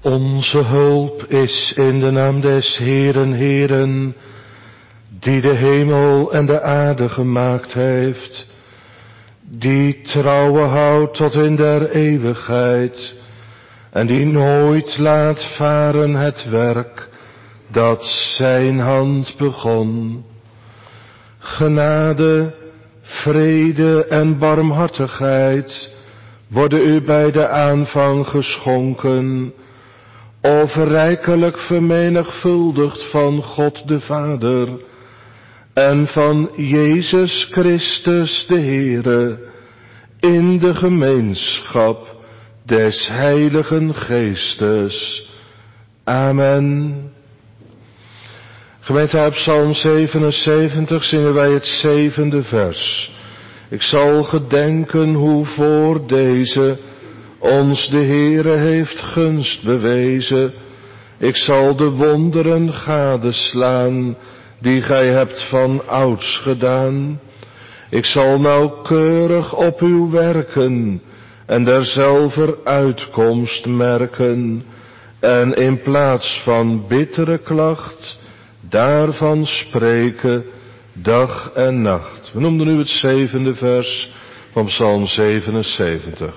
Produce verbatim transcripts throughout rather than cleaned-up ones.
Onze hulp is in de naam des Heeren, Heeren, die de hemel en de aarde gemaakt heeft, die trouwe houdt tot in der eeuwigheid, en die nooit laat varen het werk dat zijn hand begon. Genade, vrede en barmhartigheid worden u bij de aanvang geschonken, of rijkelijk vermenigvuldigd van God de Vader en van Jezus Christus de Heere, in de gemeenschap des Heiligen Geestes. Amen. Gemeente, uit Psalm zevenenzeventig zingen wij het zevende vers. Ik zal gedenken hoe voor deze ons de Heere heeft gunst bewezen. Ik zal de wonderen gadeslaan die gij hebt van ouds gedaan. Ik zal nauwkeurig op uw werken en derzelver uitkomst merken, en in plaats van bittere klacht daarvan spreken dag en nacht. We noemden nu het zevende vers van Psalm zevenenzeventig.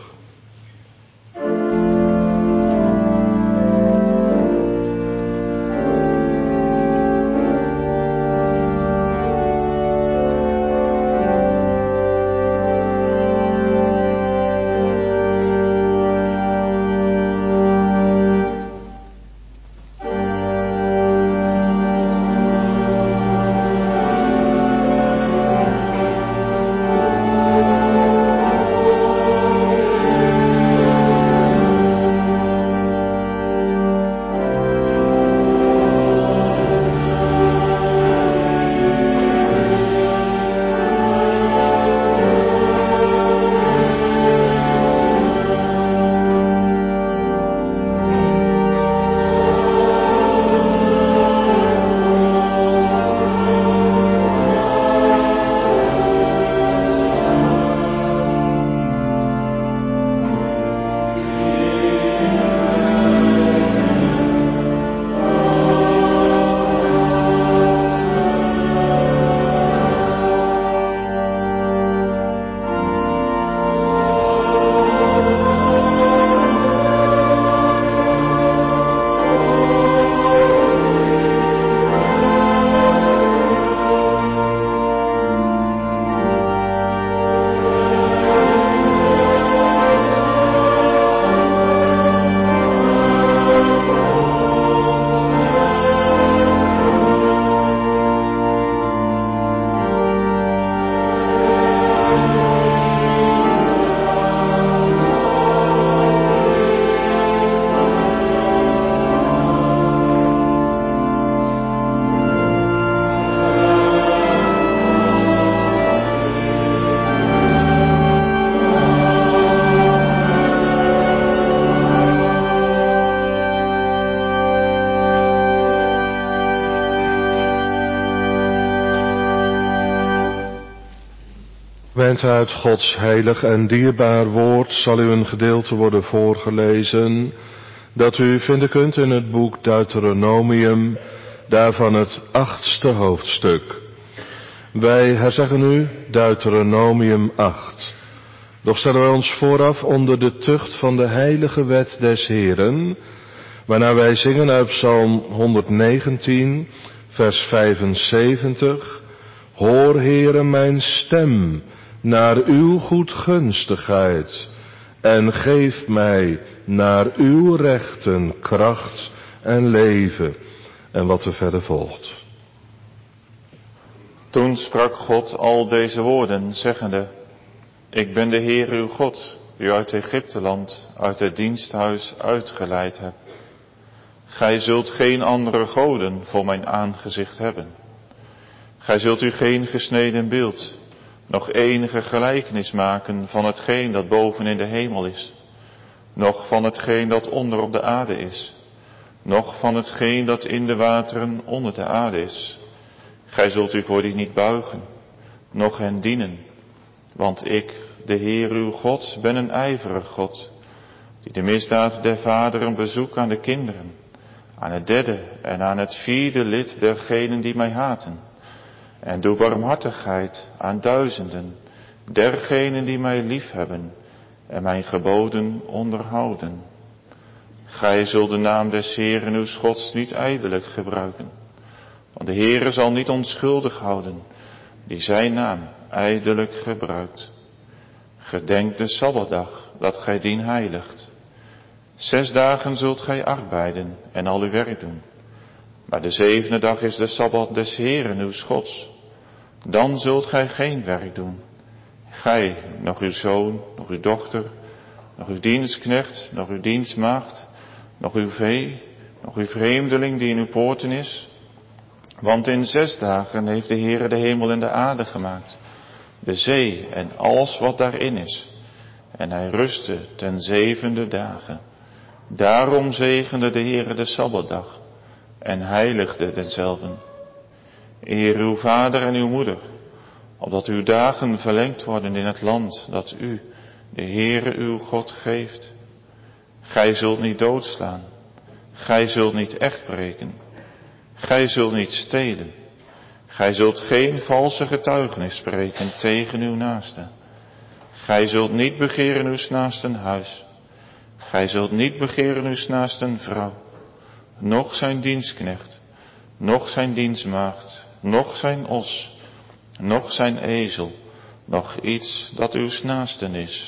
Uit Gods heilig en dierbaar woord zal u een gedeelte worden voorgelezen dat u vinden kunt in het boek Deuteronomium, daarvan het achtste hoofdstuk. Wij herzeggen nu Deuteronomium acht. Doch stellen wij ons vooraf onder de tucht van de heilige wet des Heeren, waarna wij zingen uit Psalm honderdnegentien, vers vijfenzeventig. Hoor, Heere, mijn stem naar uw goedgunstigheid en geef mij naar uw rechten kracht en leven. En wat er verder volgt. Toen sprak God al deze woorden, zeggende: Ik ben de Heer uw God, die u uit Egypteland, uit het diensthuis uitgeleid heb. Gij zult geen andere goden voor mijn aangezicht hebben. Gij zult u geen gesneden beeld, nog enige gelijkenis maken van hetgeen dat boven in de hemel is, noch van hetgeen dat onder op de aarde is, noch van hetgeen dat in de wateren onder de aarde is. Gij zult u voor die niet buigen, noch hen dienen, want ik, de Heer uw God, ben een ijverig God, die de misdaad der vaderen bezoekt aan de kinderen, aan het derde en aan het vierde lid dergenen die mij haten. En doe barmhartigheid aan duizenden, dergenen die mij liefhebben en mijn geboden onderhouden. Gij zult de naam des Heeren uw Gods niet ijdelijk gebruiken, want de Heere zal niet onschuldig houden, die zijn naam ijdelijk gebruikt. Gedenk de Sabbatdag, dat gij dien heiligt. Zes dagen zult gij arbeiden en al uw werk doen. Maar de zevende dag is de Sabbat des Heeren uw Gods. Dan zult gij geen werk doen. Gij, nog uw zoon, nog uw dochter, nog uw dienstknecht, nog uw dienstmaagd, nog uw vee, nog uw vreemdeling die in uw poorten is. Want in zes dagen heeft de Heere de hemel en de aarde gemaakt, de zee en alles wat daarin is. En hij rustte ten zevende dagen. Daarom zegende de Heere de Sabbatdag en heiligde denzelven. Eer uw vader en uw moeder, opdat uw dagen verlengd worden in het land dat u, de Heere uw God, geeft. Gij zult niet doodslaan, gij zult niet echtbreken, gij zult niet stelen, gij zult geen valse getuigenis spreken tegen uw naaste. Gij zult niet begeren uw naasten huis, gij zult niet begeren uw naasten vrouw, noch zijn dienstknecht, noch zijn dienstmaagd, noch zijn os, noch zijn ezel, noch iets dat uw naasten is.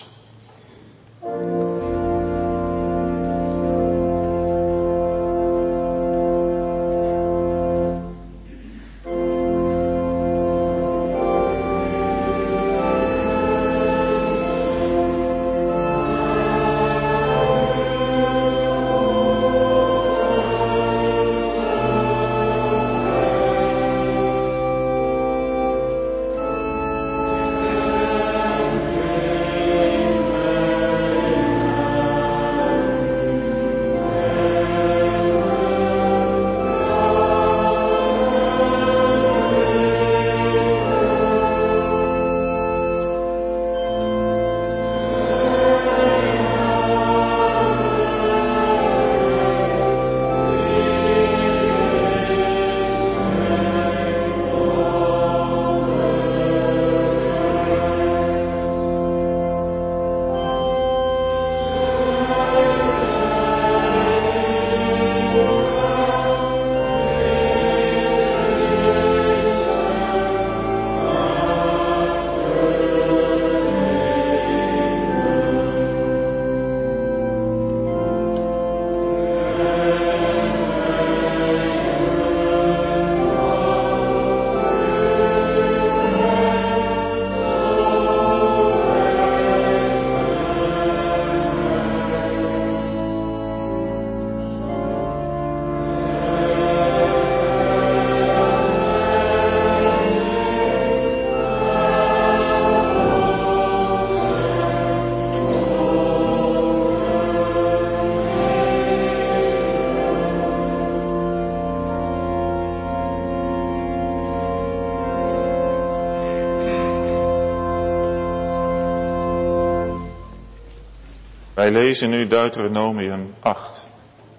Wij lezen nu Deuteronomium acht.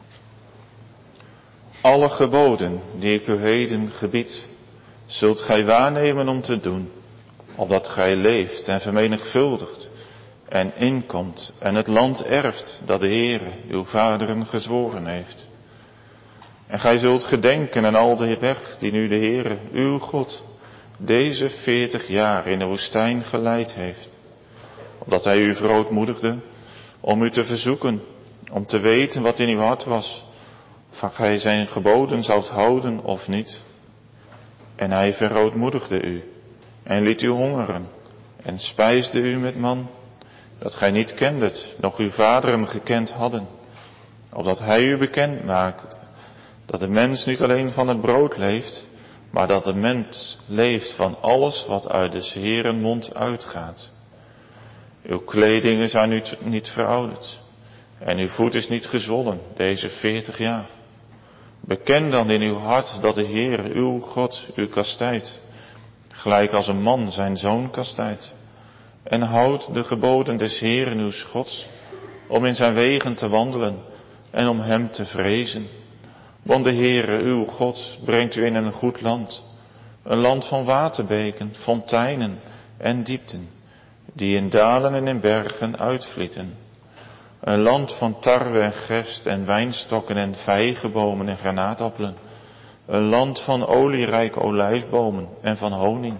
Alle geboden die ik u heden gebied, zult gij waarnemen om te doen, opdat gij leeft en vermenigvuldigt en inkomt en het land erft dat de Heere uw vaderen gezworen heeft. En gij zult gedenken aan al de weg die nu de Heere uw God deze veertig jaar in de woestijn geleid heeft, opdat hij u verootmoedigde om u te verzoeken, om te weten wat in uw hart was, of gij zijn geboden zoudt houden of niet. En hij verootmoedigde u en liet u hongeren en spijsde u met man, dat gij niet kendet, nog uw vaderen gekend hadden, opdat hij u bekend maakt dat de mens niet alleen van het brood leeft, maar dat de mens leeft van alles wat uit de Heeren mond uitgaat. Uw kledingen zijn nu niet verouderd en uw voet is niet gezwollen deze veertig jaar. Beken dan in uw hart dat de Heer uw God u kastijdt, gelijk als een man zijn zoon kastijdt. En houd de geboden des Heeren uws Gods, om in zijn wegen te wandelen en om hem te vrezen. Want de Heere, uw God, brengt u in een goed land, een land van waterbeken, fonteinen en diepten, die in dalen en in bergen uitvlieten. Een land van tarwe en gerst en wijnstokken en vijgenbomen en granaatappelen. Een land van olierijke olijfbomen en van honing.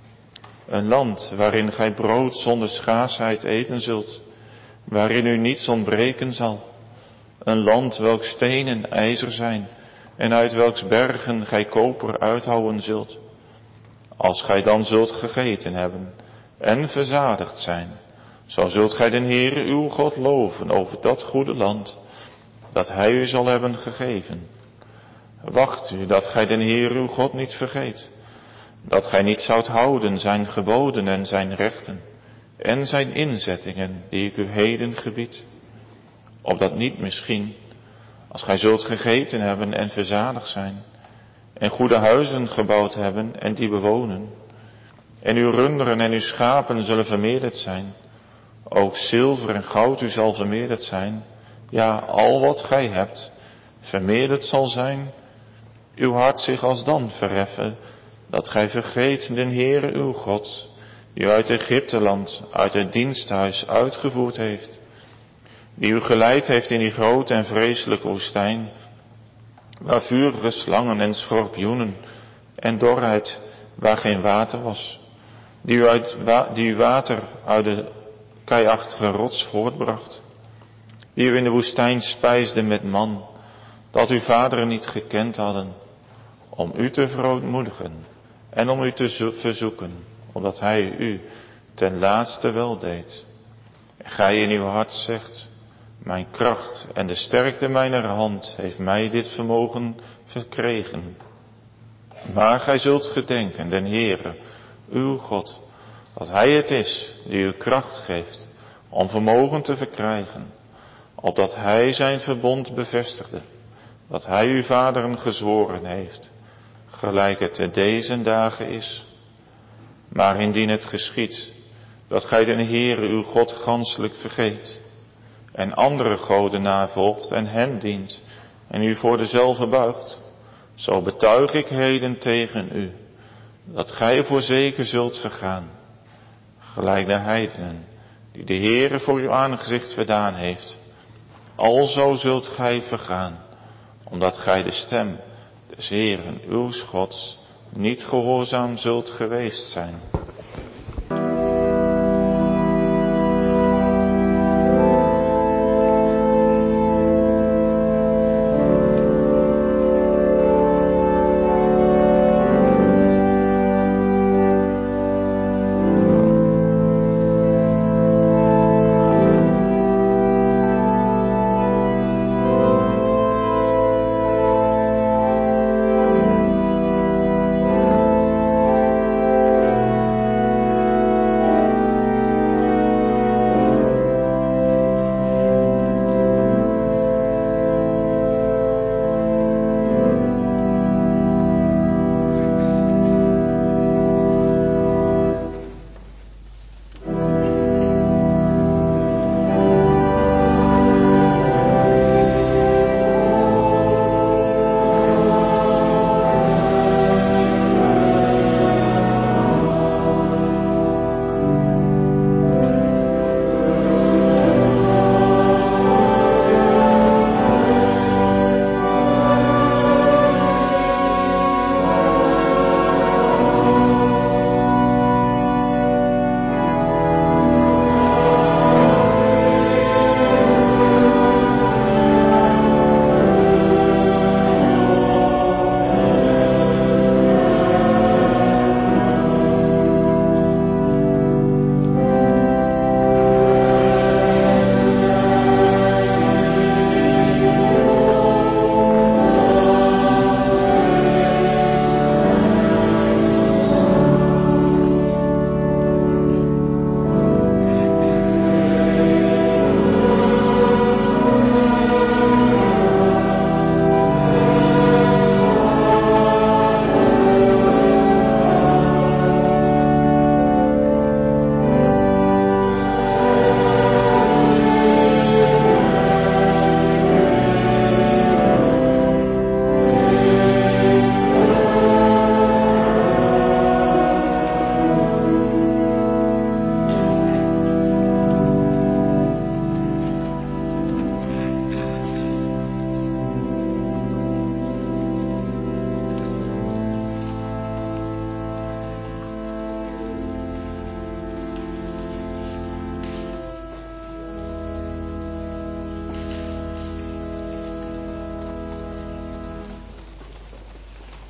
Een land waarin gij brood zonder schaarsheid eten zult, waarin u niets ontbreken zal. Een land welk steen en ijzer zijn en uit welks bergen gij koper uithouwen zult. Als gij dan zult gegeten hebben en verzadigd zijn, zo zult gij den Heere uw God loven over dat goede land dat hij u zal hebben gegeven. Wacht u dat gij den Heere uw God niet vergeet, dat gij niet zoudt houden zijn geboden en zijn rechten en zijn inzettingen die ik u heden gebied. Opdat niet misschien, als gij zult gegeten hebben en verzadigd zijn, en goede huizen gebouwd hebben en die bewonen, en uw runderen en uw schapen zullen vermeerderd zijn, ook zilver en goud u zal vermeerderd zijn, ja, al wat gij hebt, vermeerderd zal zijn, uw hart zich alsdan verheffen, dat gij vergeet den Heere uw God, die u uit Egypteland, uit het diensthuis uitgevoerd heeft, die u geleid heeft in die grote en vreselijke woestijn, waar vurige slangen en schorpioenen en dorheid, waar geen water was, die u, uit, die u water uit de keiachtige rots voortbracht, die u in de woestijn spijsde met man, dat uw vaderen niet gekend hadden, om u te verootmoedigen en om u te verzoeken, omdat hij u ten laatste wel deed. En gij in uw hart zegt, mijn kracht en de sterkte mijner hand heeft mij dit vermogen verkregen. Maar gij zult gedenken, den Heere, uw God, dat hij het is die u kracht geeft om vermogen te verkrijgen, opdat hij zijn verbond bevestigde, dat hij uw vaderen gezworen heeft, gelijk het te deze dagen is. Maar indien het geschiedt, dat gij den Heere uw God ganselijk vergeet, en andere goden navolgt en hen dient, en u voor dezelfde buigt, zo betuig ik heden tegen u, dat gij voorzeker zult vergaan, gelijk de heidenen, die de Heere voor uw aangezicht verdaan heeft. Alzo zult gij vergaan, omdat gij de stem des Heeren uws Gods niet gehoorzaam zult geweest zijn.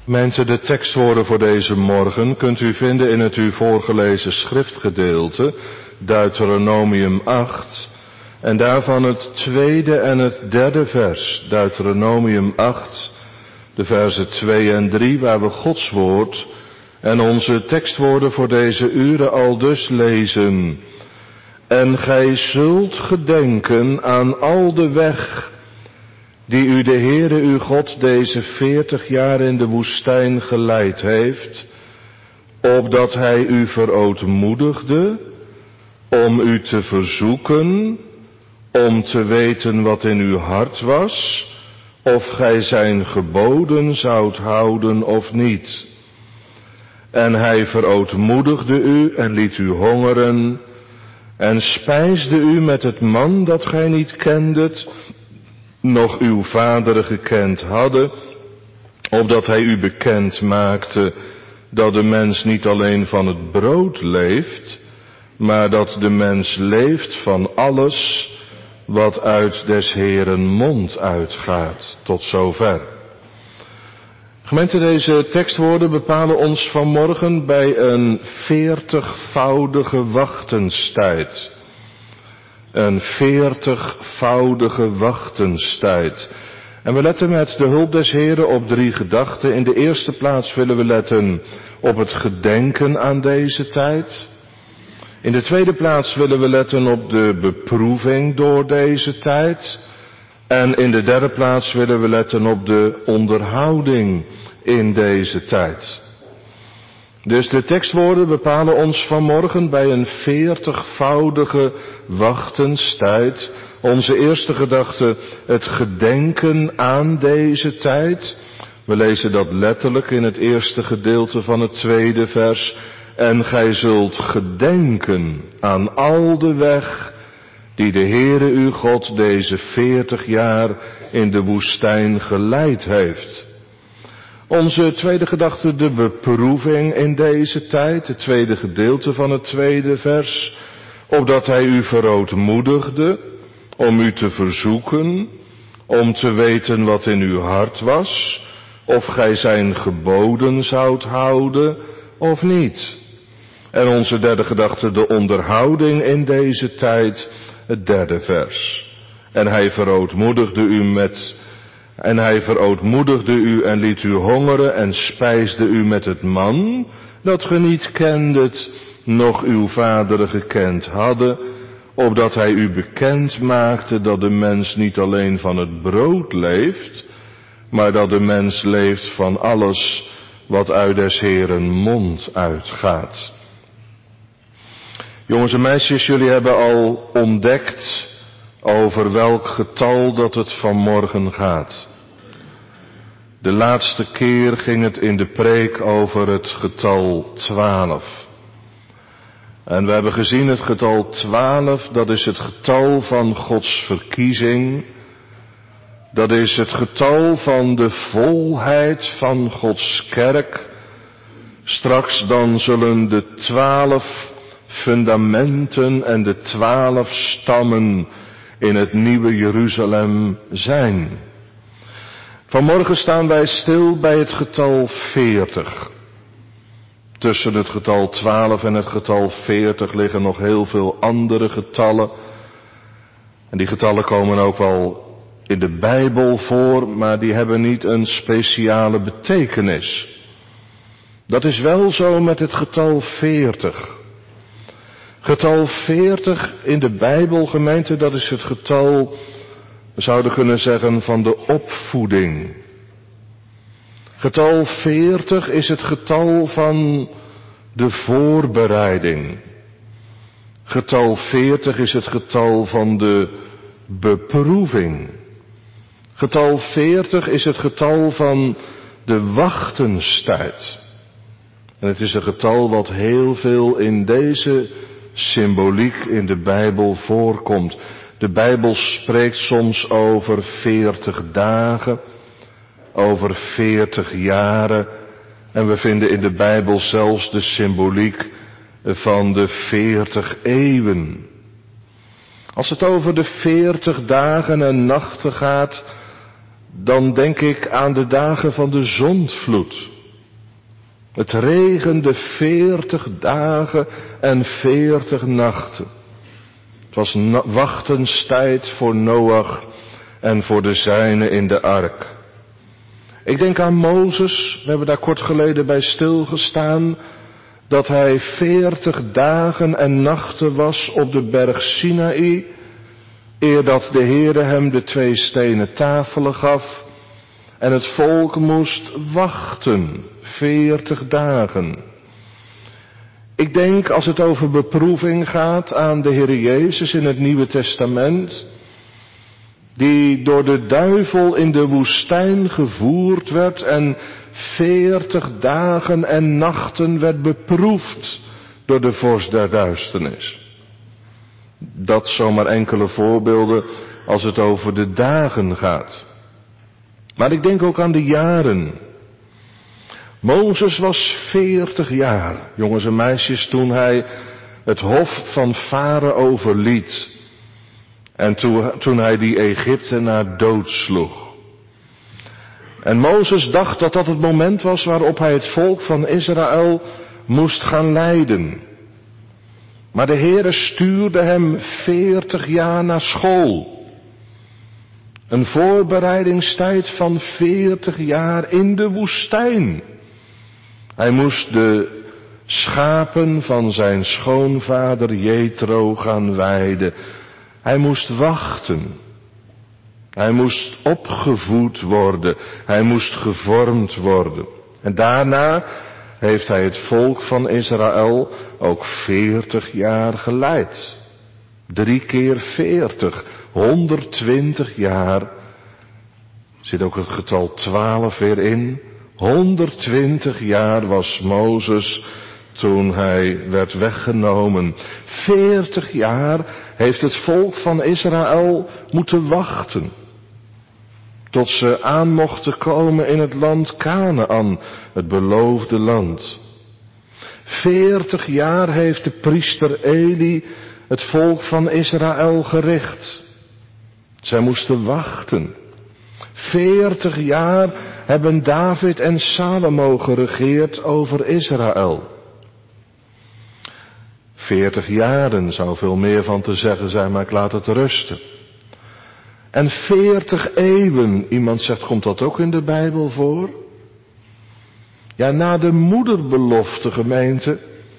Gemeente, de tekstwoorden voor deze morgen kunt u vinden in het u voorgelezen schriftgedeelte, Deuteronomium acht, en daarvan het tweede en het derde vers, Deuteronomium acht, de versen twee en drie, waar we Gods woord en onze tekstwoorden voor deze uren al dus lezen. En gij zult gedenken aan al de weg die u de Heere uw God deze veertig jaar in de woestijn geleid heeft, opdat hij u verootmoedigde, om u te verzoeken, om te weten wat in uw hart was, of gij zijn geboden zoudt houden of niet. En hij verootmoedigde u en liet u hongeren, en spijsde u met het man dat gij niet kendet, nog uw vaderen gekend hadden, opdat hij u bekend maakte dat de mens niet alleen van het brood leeft, maar dat de mens leeft van alles wat uit des Heeren mond uitgaat. Tot zover. Gemeente, deze tekstwoorden bepalen ons vanmorgen bij een veertigvoudige wachtenstijd. Een veertigvoudige wachtenstijd. En we letten met de hulp des Heeren op drie gedachten. In de eerste plaats willen we letten op het gedenken aan deze tijd. In de tweede plaats willen we letten op de beproeving door deze tijd. En in de derde plaats willen we letten op de onderhouding in deze tijd. Dus de tekstwoorden bepalen ons vanmorgen bij een veertigvoudige wachtenstijd. Onze eerste gedachte, het gedenken aan deze tijd. We lezen dat letterlijk in het eerste gedeelte van het tweede vers. En gij zult gedenken aan al de weg die de Heere uw God deze veertig jaar in de woestijn geleid heeft. Onze tweede gedachte, de beproeving in deze tijd, het tweede gedeelte van het tweede vers, opdat hij u verootmoedigde, om u te verzoeken, om te weten wat in uw hart was, of gij zijn geboden zoudt houden of niet. En onze derde gedachte, de onderhouding in deze tijd, het derde vers. En hij verootmoedigde u met, en hij verootmoedigde u en liet u hongeren en spijsde u met het man, dat ge niet kendet, noch uw vaderen gekend hadden, opdat hij u bekend maakte dat de mens niet alleen van het brood leeft, maar dat de mens leeft van alles wat uit des Heeren mond uitgaat. Jongens en meisjes, jullie hebben al ontdekt over welk getal dat het vanmorgen gaat. De laatste keer ging het in de preek over het getal twaalf. En we hebben gezien het getal twaalf, dat is het getal van Gods verkiezing. Dat is het getal van de volheid van Gods kerk. Straks dan zullen de twaalf fundamenten en de twaalf stammen in het nieuwe Jeruzalem zijn. Vanmorgen staan wij stil bij het getal veertig. Tussen het getal twaalf en het getal veertig liggen nog heel veel andere getallen. En die getallen komen ook wel in de Bijbel voor, maar die hebben niet een speciale betekenis. Dat is wel zo met het getal veertig. Getal veertig in de Bijbel, gemeente, dat is het getal, we zouden kunnen zeggen, van de opvoeding. Getal veertig is het getal van de voorbereiding. Getal veertig is het getal van de beproeving. Getal veertig is het getal van de wachtenstijd. En het is een getal wat heel veel in deze symboliek in de Bijbel voorkomt. De Bijbel spreekt soms over veertig dagen, over veertig jaren. En we vinden in de Bijbel zelfs de symboliek van de veertig eeuwen. Als het over de veertig dagen en nachten gaat, dan denk ik aan de dagen van de zondvloed. Het regende veertig dagen en veertig nachten. Het was na- wachtenstijd voor Noach en voor de zijnen in de ark. Ik denk aan Mozes, we hebben daar kort geleden bij stilgestaan, dat hij veertig dagen en nachten was op de berg Sinaï, eer dat de Heere hem de twee stenen tafelen gaf en het volk moest wachten, veertig dagen. Ik denk, als het over beproeving gaat, aan de Heer Jezus in het Nieuwe Testament, die door de duivel in de woestijn gevoerd werd en veertig dagen en nachten werd beproefd door de vorst der duisternis. Dat zomaar enkele voorbeelden als het over de dagen gaat. Maar ik denk ook aan de jaren. Mozes was veertig jaar, jongens en meisjes, toen hij het hof van Farao verliet. En toen, toen hij die Egyptenaar doodsloeg. En Mozes dacht dat dat het moment was waarop hij het volk van Israël moest gaan leiden. Maar de Heere stuurde hem veertig jaar naar school. Een voorbereidingstijd van veertig jaar in de woestijn. Hij moest de schapen van zijn schoonvader Jethro gaan weiden. Hij moest wachten. Hij moest opgevoed worden. Hij moest gevormd worden. En daarna heeft hij het volk van Israël ook veertig jaar geleid. Drie keer veertig. honderdtwintig jaar. Zit ook het getal twaalf weer in. honderdtwintig jaar was Mozes toen hij werd weggenomen. veertig jaar heeft het volk van Israël moeten wachten. Tot ze aan mochten komen in het land Kanaän, het beloofde land. veertig jaar heeft de priester Eli het volk van Israël gericht. Zij moesten wachten. veertig jaar hebben David en Salomo geregeerd over Israël. veertig jaren zou veel meer van te zeggen zijn, maar ik laat het rusten. En veertig eeuwen, iemand zegt, komt dat ook in de Bijbel voor? Ja, na de moederbelofte, gemeente,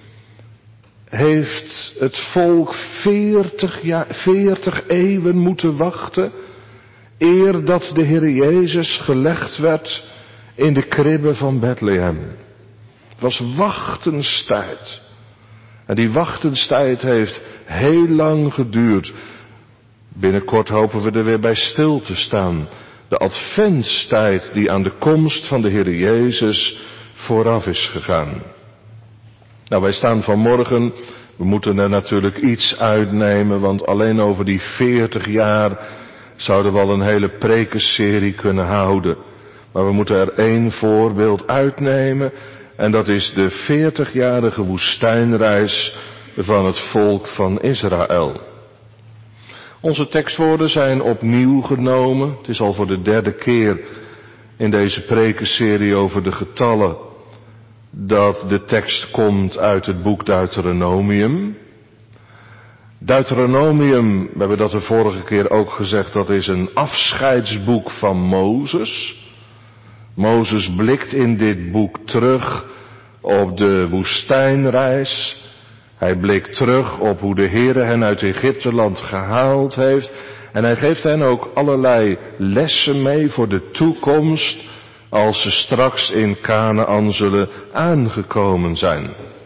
heeft het volk veertig, jaar, veertig eeuwen moeten wachten, eer dat de Heer Jezus gelegd werd in de kribbe van Bethlehem. Het was wachtenstijd. En die wachtenstijd heeft heel lang geduurd. Binnenkort hopen we er weer bij stil te staan. De adventstijd die aan de komst van de Heer Jezus vooraf is gegaan. Nou, wij staan vanmorgen, we moeten er natuurlijk iets uitnemen, want alleen over die veertig jaar zouden we al een hele prekenserie kunnen houden. Maar we moeten er één voorbeeld uitnemen, en dat is de veertigjarige woestijnreis van het volk van Israël. Onze tekstwoorden zijn opnieuw genomen. Het is al voor de derde keer in deze prekenserie over de getallen dat de tekst komt uit het boek Deuteronomium. Deuteronomium, we hebben dat de vorige keer ook gezegd, dat is een afscheidsboek van Mozes. Mozes blikt in dit boek terug op de woestijnreis. Hij blikt terug op hoe de Heere hen uit Egypteland gehaald heeft. En hij geeft hen ook allerlei lessen mee voor de toekomst, als ze straks in Kanaän zullen aangekomen zijn.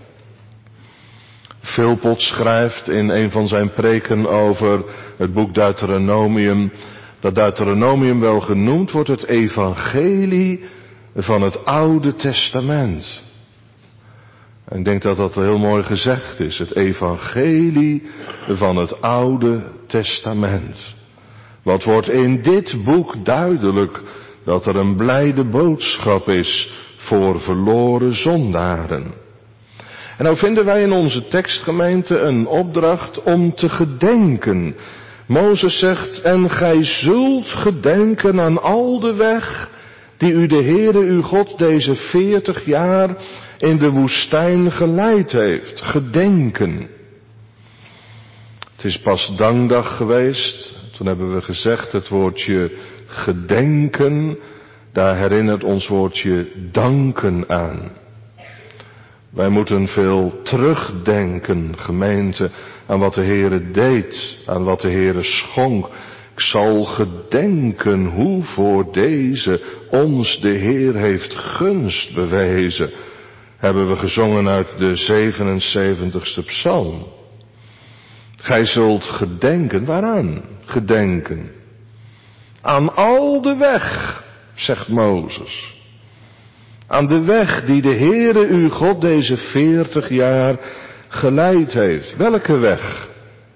Philpot schrijft in een van zijn preken over het boek Deuteronomium, dat Deuteronomium wel genoemd wordt het evangelie van het Oude Testament. En ik denk dat dat heel mooi gezegd is, het evangelie van het Oude Testament. Wat wordt in dit boek duidelijk, dat er een blijde boodschap is voor verloren zondaren. En nou vinden wij in onze tekstgemeente een opdracht om te gedenken. Mozes zegt, en gij zult gedenken aan al de weg die u de Heere uw God deze veertig jaar in de woestijn geleid heeft. Gedenken. Het is pas dankdag geweest. Toen hebben we gezegd het woordje gedenken. Daar herinnert ons woordje danken aan. Wij moeten veel terugdenken, gemeente, aan wat de Heere deed, aan wat de Heere schonk. Ik zal gedenken hoe voor deze ons de Heer heeft gunst bewezen. Hebben we gezongen uit de zevenenzeventigste psalm. Gij zult gedenken, waaraan? Gedenken. Aan al de weg, zegt Mozes. Aan de weg die de Heere uw God deze veertig jaar geleid heeft. Welke weg?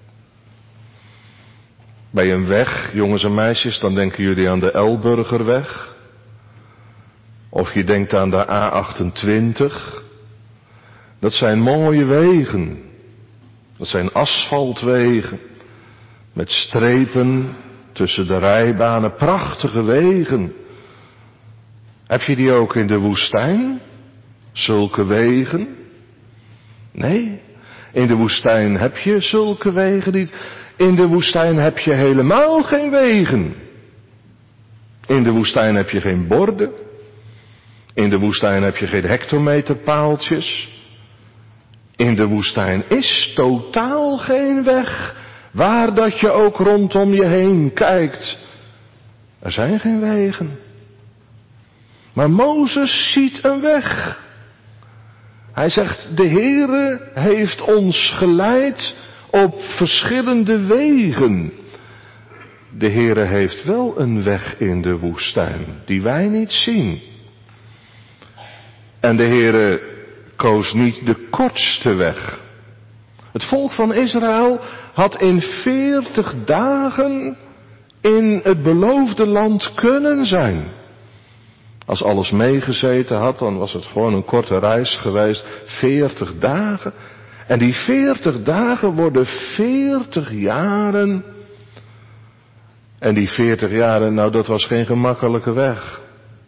Bij een weg, jongens en meisjes, dan denken jullie aan de Elburgerweg. Of je denkt aan de A achtentwintig. Dat zijn mooie wegen. Dat zijn asfaltwegen. Met strepen tussen de rijbanen. Prachtige wegen. Heb je die ook in de woestijn? Zulke wegen? Nee, in de woestijn heb je zulke wegen niet. In de woestijn heb je helemaal geen wegen. In de woestijn heb je geen borden. In de woestijn heb je geen hectometerpaaltjes. In de woestijn is totaal geen weg, waar dat je ook rondom je heen kijkt. Er zijn geen wegen. Maar Mozes ziet een weg. Hij zegt, de Heere heeft ons geleid op verschillende wegen. De Heere heeft wel een weg in de woestijn, die wij niet zien. En de Heere koos niet de kortste weg. Het volk van Israël had in veertig dagen in het beloofde land kunnen zijn. Als alles meegezeten had, dan was het gewoon een korte reis geweest. Veertig dagen. En die veertig dagen worden veertig jaren. En die veertig jaren, nou dat was geen gemakkelijke weg.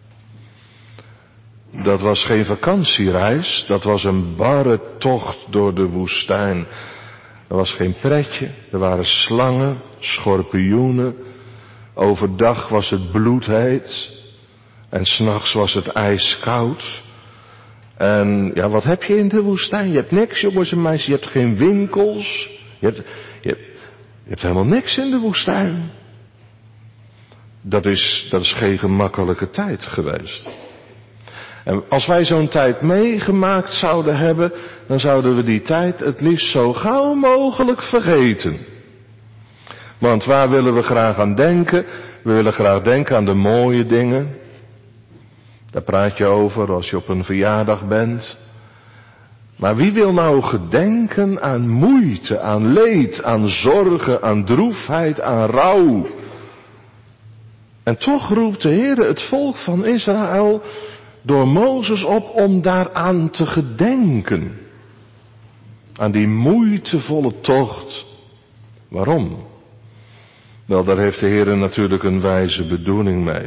Dat was geen vakantiereis. Dat was een barre tocht door de woestijn. Er was geen pretje. Er waren slangen, schorpioenen. Overdag was het bloedheet. En 's nachts was het ijskoud. En ja, wat heb je in de woestijn? Je hebt niks, jongens en meisjes. Je hebt geen winkels. Je hebt, je hebt, je hebt helemaal niks in de woestijn. Dat is, dat is geen gemakkelijke tijd geweest. En als wij zo'n tijd meegemaakt zouden hebben, dan zouden we die tijd het liefst zo gauw mogelijk vergeten. Want waar willen we graag aan denken? We willen graag denken aan de mooie dingen. Daar praat je over als je op een verjaardag bent. Maar wie wil nou gedenken aan moeite, aan leed, aan zorgen, aan droefheid, aan rouw? En toch roept de Heer het volk van Israël door Mozes op om daaraan te gedenken. Aan die moeitevolle tocht. Waarom? Wel, daar heeft de Heer natuurlijk een wijze bedoeling mee.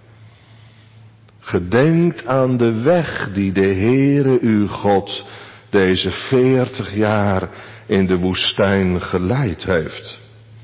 Gedenkt aan de weg die de Heere uw God deze veertig jaar in de woestijn geleid heeft.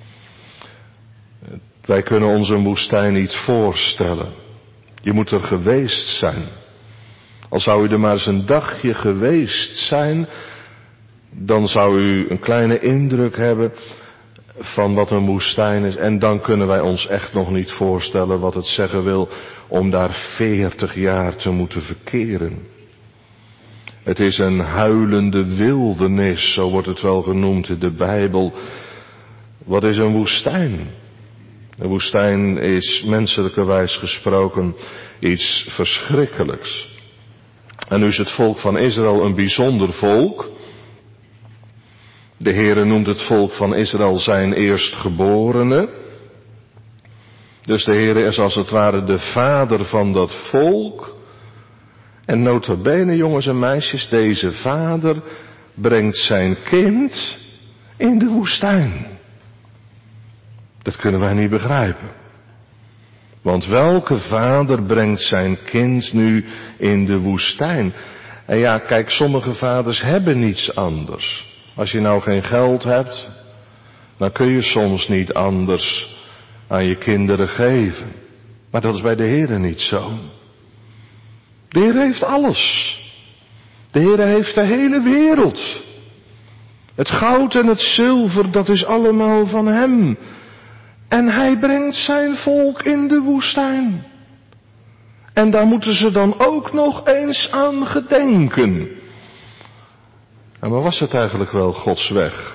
Wij kunnen ons een woestijn niet voorstellen. Je moet er geweest zijn. Al zou u er maar eens een dagje geweest zijn, dan zou u een kleine indruk hebben van wat een woestijn is. En dan kunnen wij ons echt nog niet voorstellen wat het zeggen wil om daar veertig jaar te moeten verkeren. Het is een huilende wildernis, zo wordt het wel genoemd in de Bijbel. Wat is een woestijn? Een woestijn is menselijkerwijs gesproken iets verschrikkelijks. En nu is het volk van Israël een bijzonder volk. De Heere noemt het volk van Israël zijn eerstgeborene. Dus de Heere is als het ware de vader van dat volk. En nota bene, jongens en meisjes, deze vader brengt zijn kind in de woestijn. Dat kunnen wij niet begrijpen. Want welke vader brengt zijn kind nu in de woestijn? En ja, kijk, sommige vaders hebben niets anders. Als je nou geen geld hebt, dan kun je soms niet anders aan je kinderen geven. Maar dat is bij de Heere niet zo. De Heere heeft alles. De Heere heeft de hele wereld. Het goud en het zilver, dat is allemaal van Hem. En Hij brengt zijn volk in de woestijn. En daar moeten ze dan ook nog eens aan gedenken. En maar was het eigenlijk wel Gods weg?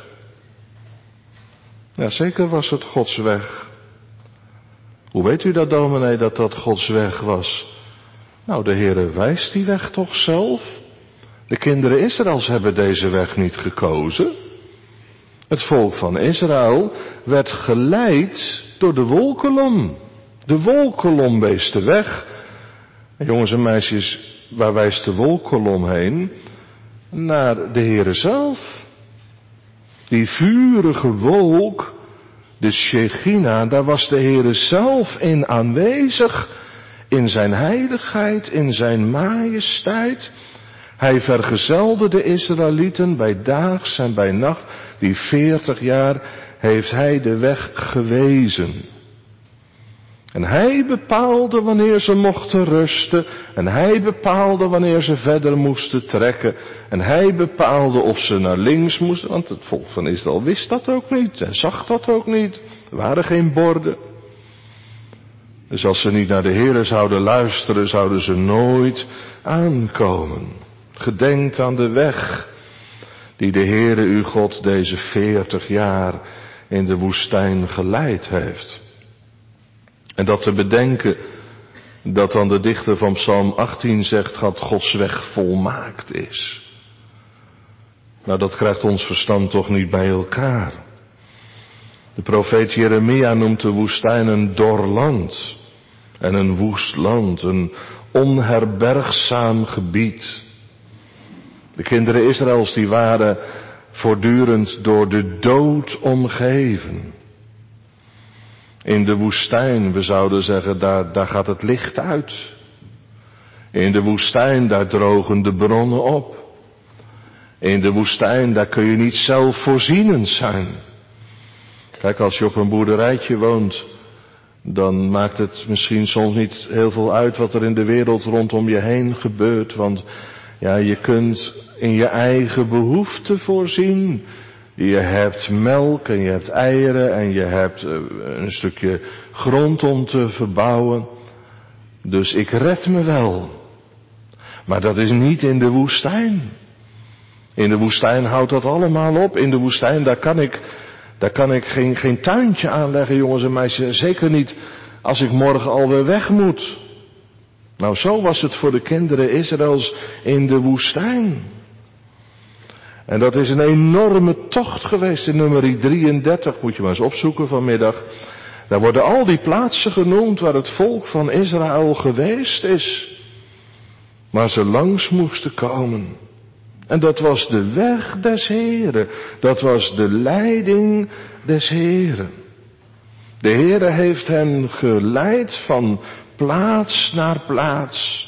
Ja, zeker was het Gods weg. Hoe weet u dat, dominee, dat dat Gods weg was? Nou, de Heere wijst die weg toch zelf. De kinderen Israëls hebben deze weg niet gekozen. Het volk van Israël werd geleid door de wolkolom. De wolkolom wees de weg. En jongens en meisjes, waar wijst de wolkolom heen? Naar de Heere zelf. Die vurige wolk, de Shechina, daar was de Heere zelf in aanwezig. In zijn heiligheid, in zijn majesteit. Hij vergezelde de Israëlieten bij daags en bij nacht. Die veertig jaar heeft hij de weg gewezen. En hij bepaalde wanneer ze mochten rusten. En hij bepaalde wanneer ze verder moesten trekken. En hij bepaalde of ze naar links moesten. Want het volk van Israël wist dat ook niet. En zag dat ook niet. Er waren geen borden. Dus als ze niet naar de Heere zouden luisteren, zouden ze nooit aankomen. Gedenkt aan de weg die de Heere uw God deze veertig jaar in de woestijn geleid heeft. En dat te bedenken dat dan de dichter van Psalm achttien zegt dat Gods weg volmaakt is. Nou, dat krijgt ons verstand toch niet bij elkaar. De profeet Jeremia noemt de woestijn een dor land en een woest land, een onherbergzaam gebied. De kinderen Israëls die waren voortdurend door de dood omgeven. In de woestijn, we zouden zeggen, daar, daar gaat het licht uit. In de woestijn, daar drogen de bronnen op. In de woestijn, daar kun je niet zelfvoorzienend zijn. Kijk, als je op een boerderijtje woont, dan maakt het misschien soms niet heel veel uit wat er in de wereld rondom je heen gebeurt. Want ja, je kunt in je eigen behoeften voorzien. Je hebt melk en je hebt eieren en je hebt een stukje grond om te verbouwen. Dus ik red me wel. Maar dat is niet in de woestijn. In de woestijn houdt dat allemaal op. In de woestijn, daar kan ik, daar kan ik geen, geen tuintje aanleggen, jongens en meisjes. Zeker niet als ik morgen alweer weg moet. Nou, zo was het voor de kinderen Israëls in de woestijn. En dat is een enorme tocht geweest in nummer drieëndertig, moet je maar eens opzoeken vanmiddag. Daar worden al die plaatsen genoemd waar het volk van Israël geweest is. Waar ze langs moesten komen. En dat was de weg des Heren. Dat was de leiding des Heren. De Heere heeft hen geleid van plaats naar plaats.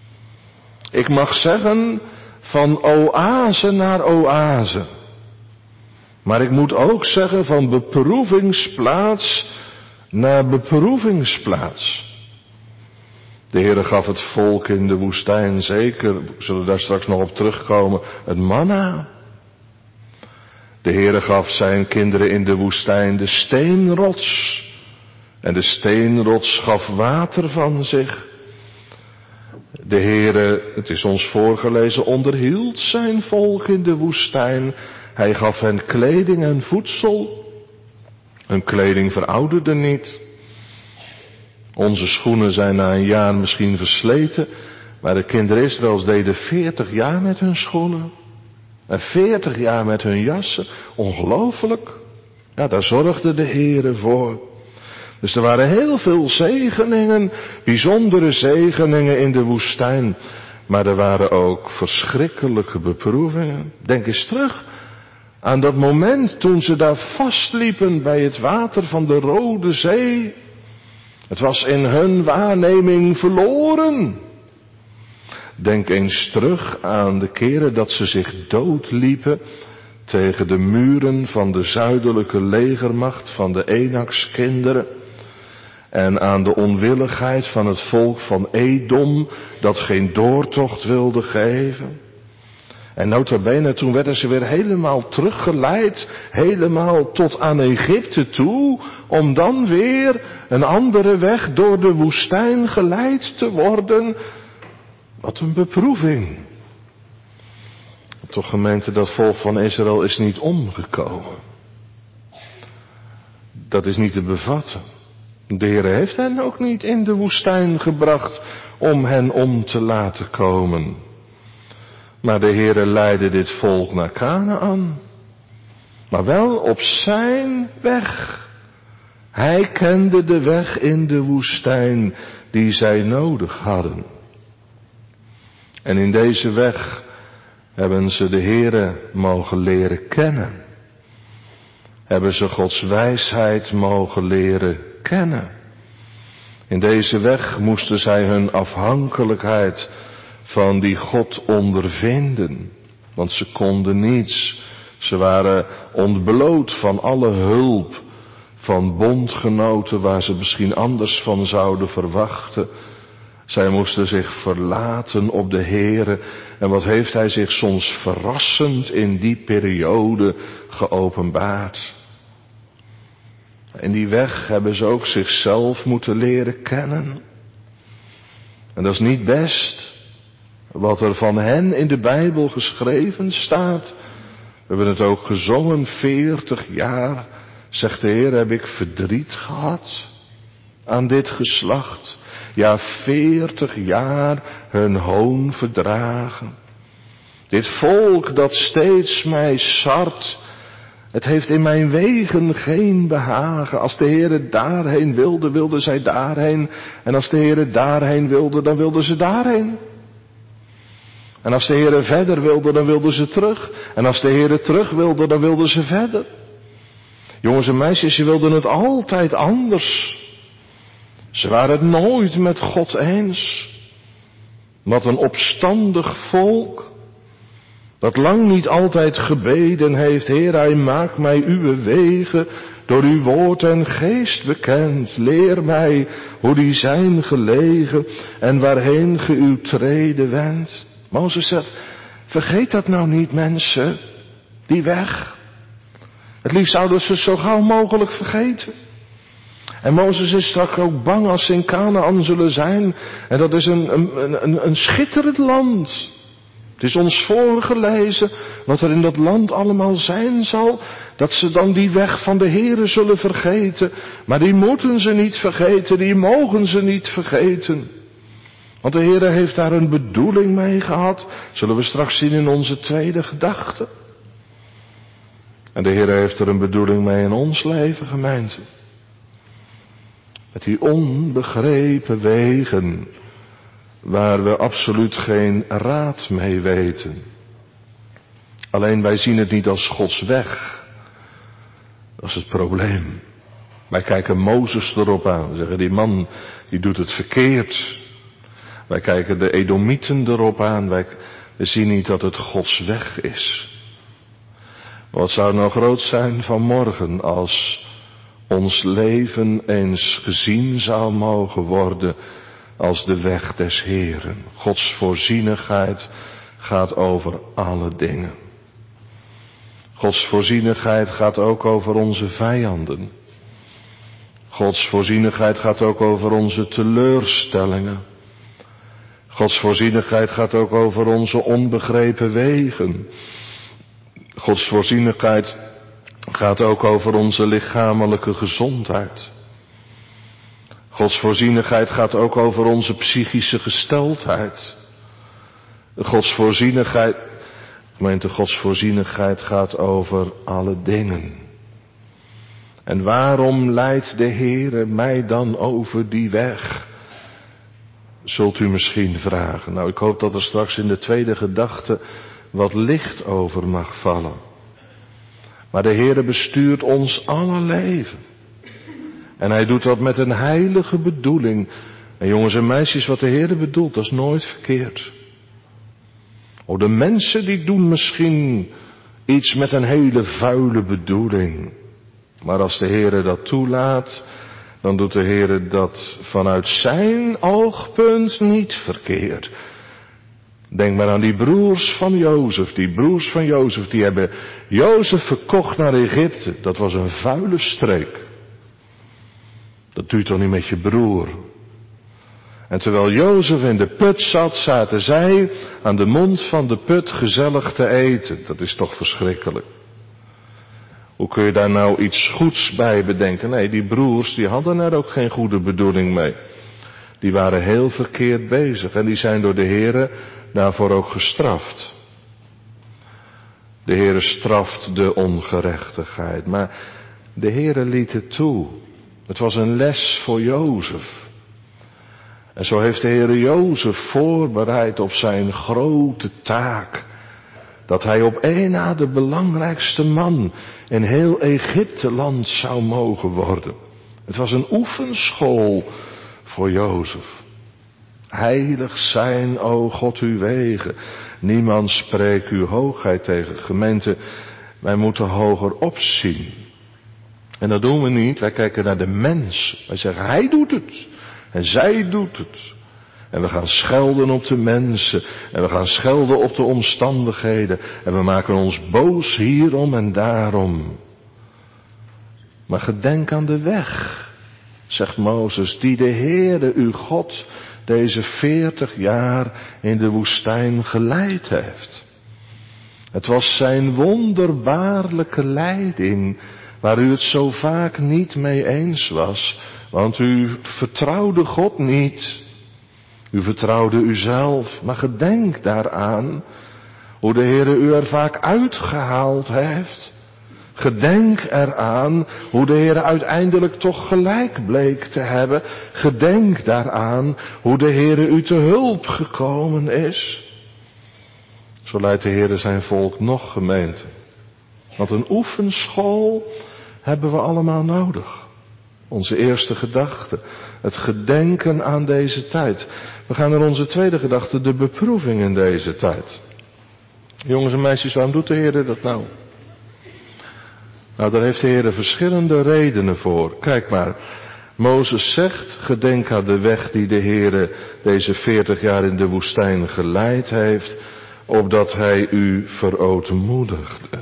Ik mag zeggen, van oase naar oase. Maar ik moet ook zeggen, van beproevingsplaats naar beproevingsplaats. De Heere gaf het volk in de woestijn, zeker, we zullen daar straks nog op terugkomen, het manna. De Heere gaf zijn kinderen in de woestijn de steenrots. En de steenrots gaf water van zich. De Heere, het is ons voorgelezen, onderhield zijn volk in de woestijn. Hij gaf hen kleding en voedsel. Hun kleding verouderde niet. Onze schoenen zijn na een jaar misschien versleten, maar de kinderen Israëls deden veertig jaar met hun schoenen. En veertig jaar met hun jassen. Ongelooflijk. Ja, daar zorgde de Heere voor. Dus er waren heel veel zegeningen, bijzondere zegeningen in de woestijn. Maar er waren ook verschrikkelijke beproevingen. Denk eens terug aan dat moment toen ze daar vastliepen bij het water van de Rode Zee. Het was in hun waarneming verloren. Denk eens terug aan de keren dat ze zich doodliepen tegen de muren van de zuidelijke legermacht van de Enakskinderen. En aan de onwilligheid van het volk van Edom dat geen doortocht wilde geven. En nota bene, toen werden ze weer helemaal teruggeleid, helemaal tot aan Egypte toe, om dan weer een andere weg door de woestijn geleid te worden. Wat een beproeving. Toch gemeente, dat volk van Israël is niet omgekomen. Dat is niet te bevatten. De Heer heeft hen ook niet in de woestijn gebracht om hen om te laten komen. Maar de Heere leidde dit volk naar Kanaän. Maar wel op zijn weg. Hij kende de weg in de woestijn die zij nodig hadden. En in deze weg hebben ze de Heere mogen leren kennen. Hebben ze Gods wijsheid mogen leren kennen. In deze weg moesten zij hun afhankelijkheid van die God ondervinden. Want ze konden niets. Ze waren ontbloot van alle hulp van bondgenoten waar ze misschien anders van zouden verwachten. Zij moesten zich verlaten op de Heere. En wat heeft Hij zich soms verrassend in die periode geopenbaard. In die weg hebben ze ook zichzelf moeten leren kennen. En dat is niet best. Wat er van hen in de Bijbel geschreven staat. We hebben het ook gezongen, veertig jaar, zegt de Heer, heb ik verdriet gehad aan dit geslacht. Ja, veertig jaar hun hoon verdragen. Dit volk dat steeds mij sart, het heeft in mijn wegen geen behagen. Als de Heer daarheen wilde, wilde zij daarheen. En als de Heer daarheen wilde, dan wilde ze daarheen. En als de Heer verder wilde, dan wilde ze terug. En als de Heer terug wilde, dan wilde ze verder. Jongens en meisjes, ze wilden het altijd anders. Ze waren het nooit met God eens. Wat een opstandig volk. Dat lang niet altijd gebeden heeft. Heer, Hij maakt mij uw wegen door uw woord en geest bekend. Leer mij hoe die zijn gelegen en waarheen ge uw treden wendt. Mozes zegt, vergeet dat nou niet, mensen, die weg. Het liefst zouden ze zo gauw mogelijk vergeten. En Mozes is straks ook bang als ze in Kanaän zullen zijn. En dat is een, een, een, een schitterend land. Het is ons voorgelezen wat er in dat land allemaal zijn zal. Dat ze dan die weg van de Heere zullen vergeten. Maar die moeten ze niet vergeten, die mogen ze niet vergeten. Want de Heere heeft daar een bedoeling mee gehad. Zullen we straks zien in onze tweede gedachte. En de Heere heeft er een bedoeling mee in ons leven, gemeente. Met die onbegrepen wegen, waar we absoluut geen raad mee weten. Alleen wij zien het niet als Gods weg. Dat is het probleem. Wij kijken Mozes erop aan. We zeggen, die man die doet het verkeerd. Wij kijken de Edomieten erop aan. Wij we zien niet dat het Gods weg is. Wat zou nou groot zijn vanmorgen als ons leven eens gezien zou mogen worden als de weg des Heeren. Gods voorzienigheid gaat over alle dingen. Gods voorzienigheid gaat ook over onze vijanden. Gods voorzienigheid gaat ook over onze teleurstellingen. Gods voorzienigheid gaat ook over onze onbegrepen wegen. Gods voorzienigheid gaat ook over onze lichamelijke gezondheid. Gods voorzienigheid gaat ook over onze psychische gesteldheid. Gods voorzienigheid, gemeente, Gods voorzienigheid gaat over alle dingen. En waarom leidt de Heere mij dan over die weg? Zult u misschien vragen. Nou, ik hoop dat er straks in de tweede gedachte wat licht over mag vallen. Maar de Heere bestuurt ons alle leven. En Hij doet dat met een heilige bedoeling. En jongens en meisjes, wat de Heere bedoelt, dat is nooit verkeerd. Oh, de mensen die doen misschien iets met een hele vuile bedoeling. Maar als de Heere dat toelaat, dan doet de Heere dat vanuit zijn oogpunt niet verkeerd. Denk maar aan die broers van Jozef. Die broers van Jozef, die hebben Jozef verkocht naar Egypte. Dat was een vuile streek. Dat doe je toch niet met je broer? En terwijl Jozef in de put zat, zaten zij aan de mond van de put gezellig te eten. Dat is toch verschrikkelijk. Hoe kun je daar nou iets goeds bij bedenken? Nee, die broers, die hadden er ook geen goede bedoeling mee. Die waren heel verkeerd bezig en die zijn door de Heere daarvoor ook gestraft. De Heere straft de ongerechtigheid, maar de Heere liet het toe. Het was een les voor Jozef. En zo heeft de Heere Jozef voorbereid op zijn grote taak. Dat hij op één na de belangrijkste man in heel Egypteland zou mogen worden. Het was een oefenschool voor Jozef. Heilig zijn, o God, uw wegen. Niemand spreekt uw hoogheid tegen. Gemeente, wij moeten hoger opzien. En dat doen we niet. Wij kijken naar de mens. Wij zeggen, hij doet het. En zij doet het. En we gaan schelden op de mensen. En we gaan schelden op de omstandigheden. En we maken ons boos hierom en daarom. Maar gedenk aan de weg, zegt Mozes, die de Heere uw God deze veertig jaar in de woestijn geleid heeft. Het was zijn wonderbaarlijke leiding, waar u het zo vaak niet mee eens was, want u vertrouwde God niet. U vertrouwde uzelf, maar gedenk daaraan hoe de Heere u er vaak uitgehaald heeft. Gedenk eraan hoe de Heere uiteindelijk toch gelijk bleek te hebben. Gedenk daaraan hoe de Heere u te hulp gekomen is. Zo leidt de Heere zijn volk nog, gemeente. Want een oefenschool hebben we allemaal nodig. Onze eerste gedachte, het gedenken aan deze tijd. We gaan naar onze tweede gedachte, de beproeving in deze tijd. Jongens en meisjes, waarom doet de Heer dat nou? Nou, daar heeft de Heer verschillende redenen voor. Kijk maar, Mozes zegt, gedenk aan de weg die de Heer deze veertig jaar in de woestijn geleid heeft, opdat hij u verootmoedigde.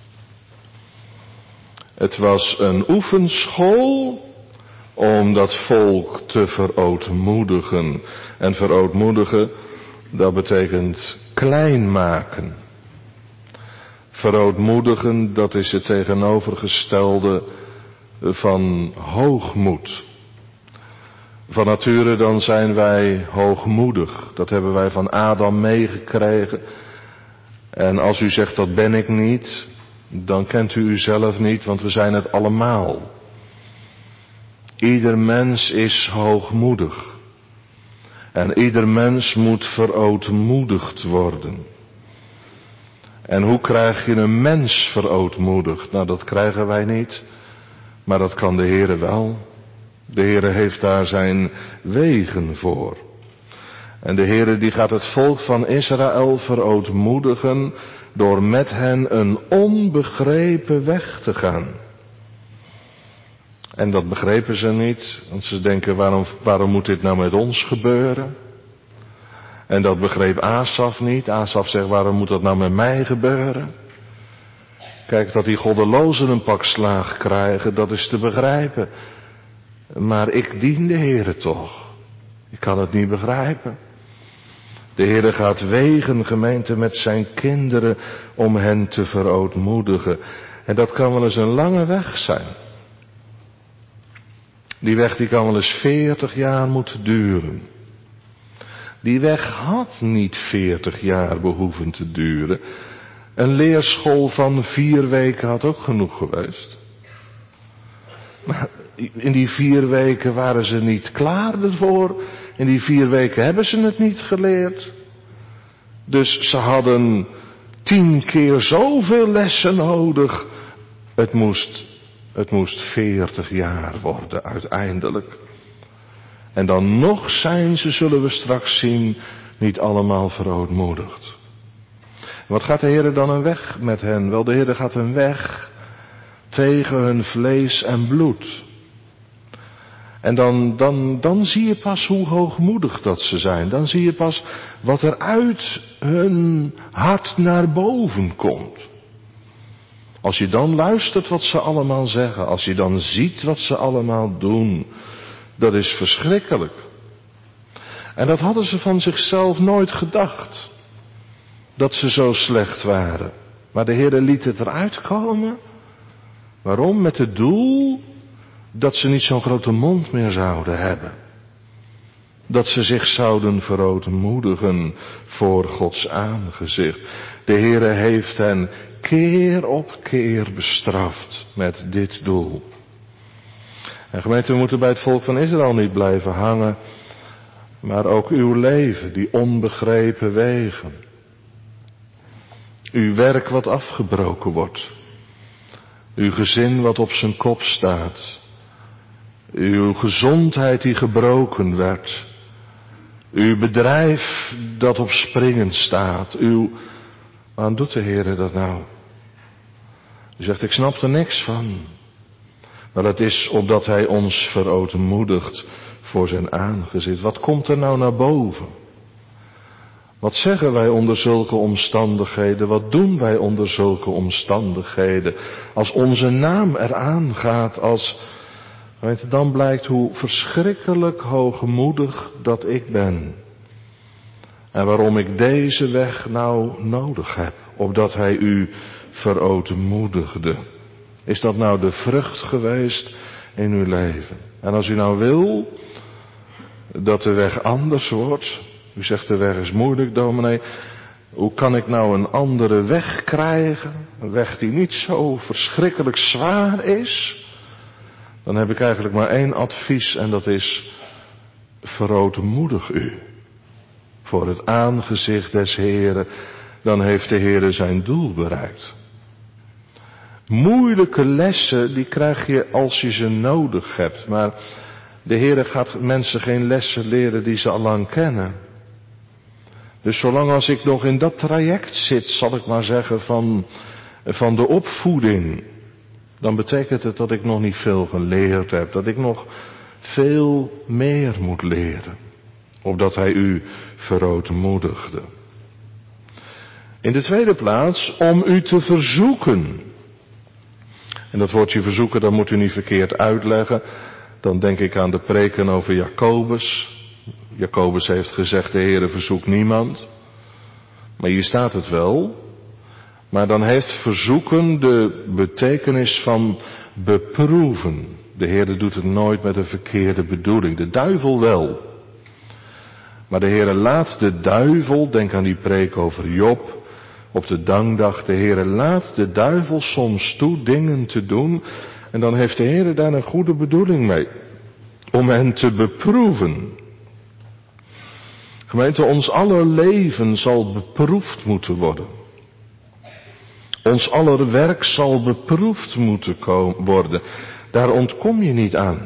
Het was een oefenschool om dat volk te verootmoedigen. En verootmoedigen, dat betekent klein maken. Verootmoedigen, dat is het tegenovergestelde van hoogmoed. Van nature dan zijn wij hoogmoedig. Dat hebben wij van Adam meegekregen. En als u zegt dat ben ik niet, dan kent u uzelf niet, want we zijn het allemaal. Ieder mens is hoogmoedig. En ieder mens moet verootmoedigd worden. En hoe krijg je een mens verootmoedigd? Nou, dat krijgen wij niet, maar dat kan de Heere wel. De Heere heeft daar zijn wegen voor. En de Heere die gaat het volk van Israël verootmoedigen door met hen een onbegrepen weg te gaan. En dat begrepen ze niet, want ze denken, waarom, waarom moet dit nou met ons gebeuren? En dat begreep Asaf niet. Asaf zegt, waarom moet dat nou met mij gebeuren? Kijk, dat die goddelozen een pak slaag krijgen, dat is te begrijpen. Maar ik dien de Heere toch. Ik kan het niet begrijpen. De Heere gaat wegen, gemeente, met zijn kinderen om hen te verootmoedigen. En dat kan wel eens een lange weg zijn. Die weg die kan wel eens veertig jaar moeten duren. Die weg had niet veertig jaar behoeven te duren. Een leerschool van vier weken had ook genoeg geweest. Maar in die vier weken waren ze niet klaar ervoor. In die vier weken hebben ze het niet geleerd. Dus ze hadden tien keer zoveel lessen nodig. Het moest, het moest veertig jaar worden uiteindelijk. En dan nog zijn ze, zullen we straks zien, niet allemaal verootmoedigd. Wat gaat de Heer dan een weg met hen? Wel, de Heer gaat een weg tegen hun vlees en bloed. En dan, dan, dan zie je pas hoe hoogmoedig dat ze zijn. Dan zie je pas wat er uit hun hart naar boven komt. Als je dan luistert wat ze allemaal zeggen, als je dan ziet wat ze allemaal doen, dat is verschrikkelijk. En dat hadden ze van zichzelf nooit gedacht, dat ze zo slecht waren. Maar de Heer liet het eruit komen. Waarom? Met het doel dat ze niet zo'n grote mond meer zouden hebben. Dat ze zich zouden verootmoedigen voor Gods aangezicht. De Heere heeft hen keer op keer bestraft met dit doel. En gemeente, we moeten bij het volk van Israël niet blijven hangen, maar ook uw leven, die onbegrepen wegen. Uw werk wat afgebroken wordt. Uw gezin wat op zijn kop staat. Uw gezondheid die gebroken werd. Uw bedrijf dat op springen staat. Uw... Waarom doet de Heer dat nou? U zegt, ik snap er niks van. Maar het is opdat Hij ons verootmoedigt voor zijn aangezicht. Wat komt er nou naar boven? Wat zeggen wij onder zulke omstandigheden? Wat doen wij onder zulke omstandigheden? Als onze naam eraan gaat, als... Weet je, dan blijkt hoe verschrikkelijk hoogmoedig dat ik ben. En waarom ik deze weg nou nodig heb. Opdat Hij u verootmoedigde. Is dat nou de vrucht geweest in uw leven? En als u nou wil dat de weg anders wordt. U zegt de weg is moeilijk, dominee. Hoe kan ik nou een andere weg krijgen? Een weg die niet zo verschrikkelijk zwaar is. Dan heb ik eigenlijk maar één advies en dat is: verootmoedig u voor het aangezicht des Heeren. Dan heeft de Heere zijn doel bereikt. Moeilijke lessen die krijg je als je ze nodig hebt. Maar de Heere gaat mensen geen lessen leren die ze al lang kennen. Dus zolang als ik nog in dat traject zit, zal ik maar zeggen, van, van de opvoeding. Dan betekent het dat ik nog niet veel geleerd heb. Dat ik nog veel meer moet leren. Opdat Hij u verootmoedigde. In de tweede plaats, om u te verzoeken. En dat woordje verzoeken, dat moet u niet verkeerd uitleggen. Dan denk ik aan de preken over Jacobus. Jacobus heeft gezegd, de Heere verzoekt niemand. Maar hier staat het wel. Maar dan heeft verzoeken de betekenis van beproeven. De Heere doet het nooit met een verkeerde bedoeling. De duivel wel. Maar de Heere laat de duivel, denk aan die preek over Job, op de dankdag, de Heere laat de duivel soms toe dingen te doen. En dan heeft de Heere daar een goede bedoeling mee. Om hen te beproeven. Gemeente, ons aller leven zal beproefd moeten worden. Ons aller werk zal beproefd moeten worden. Daar ontkom je niet aan.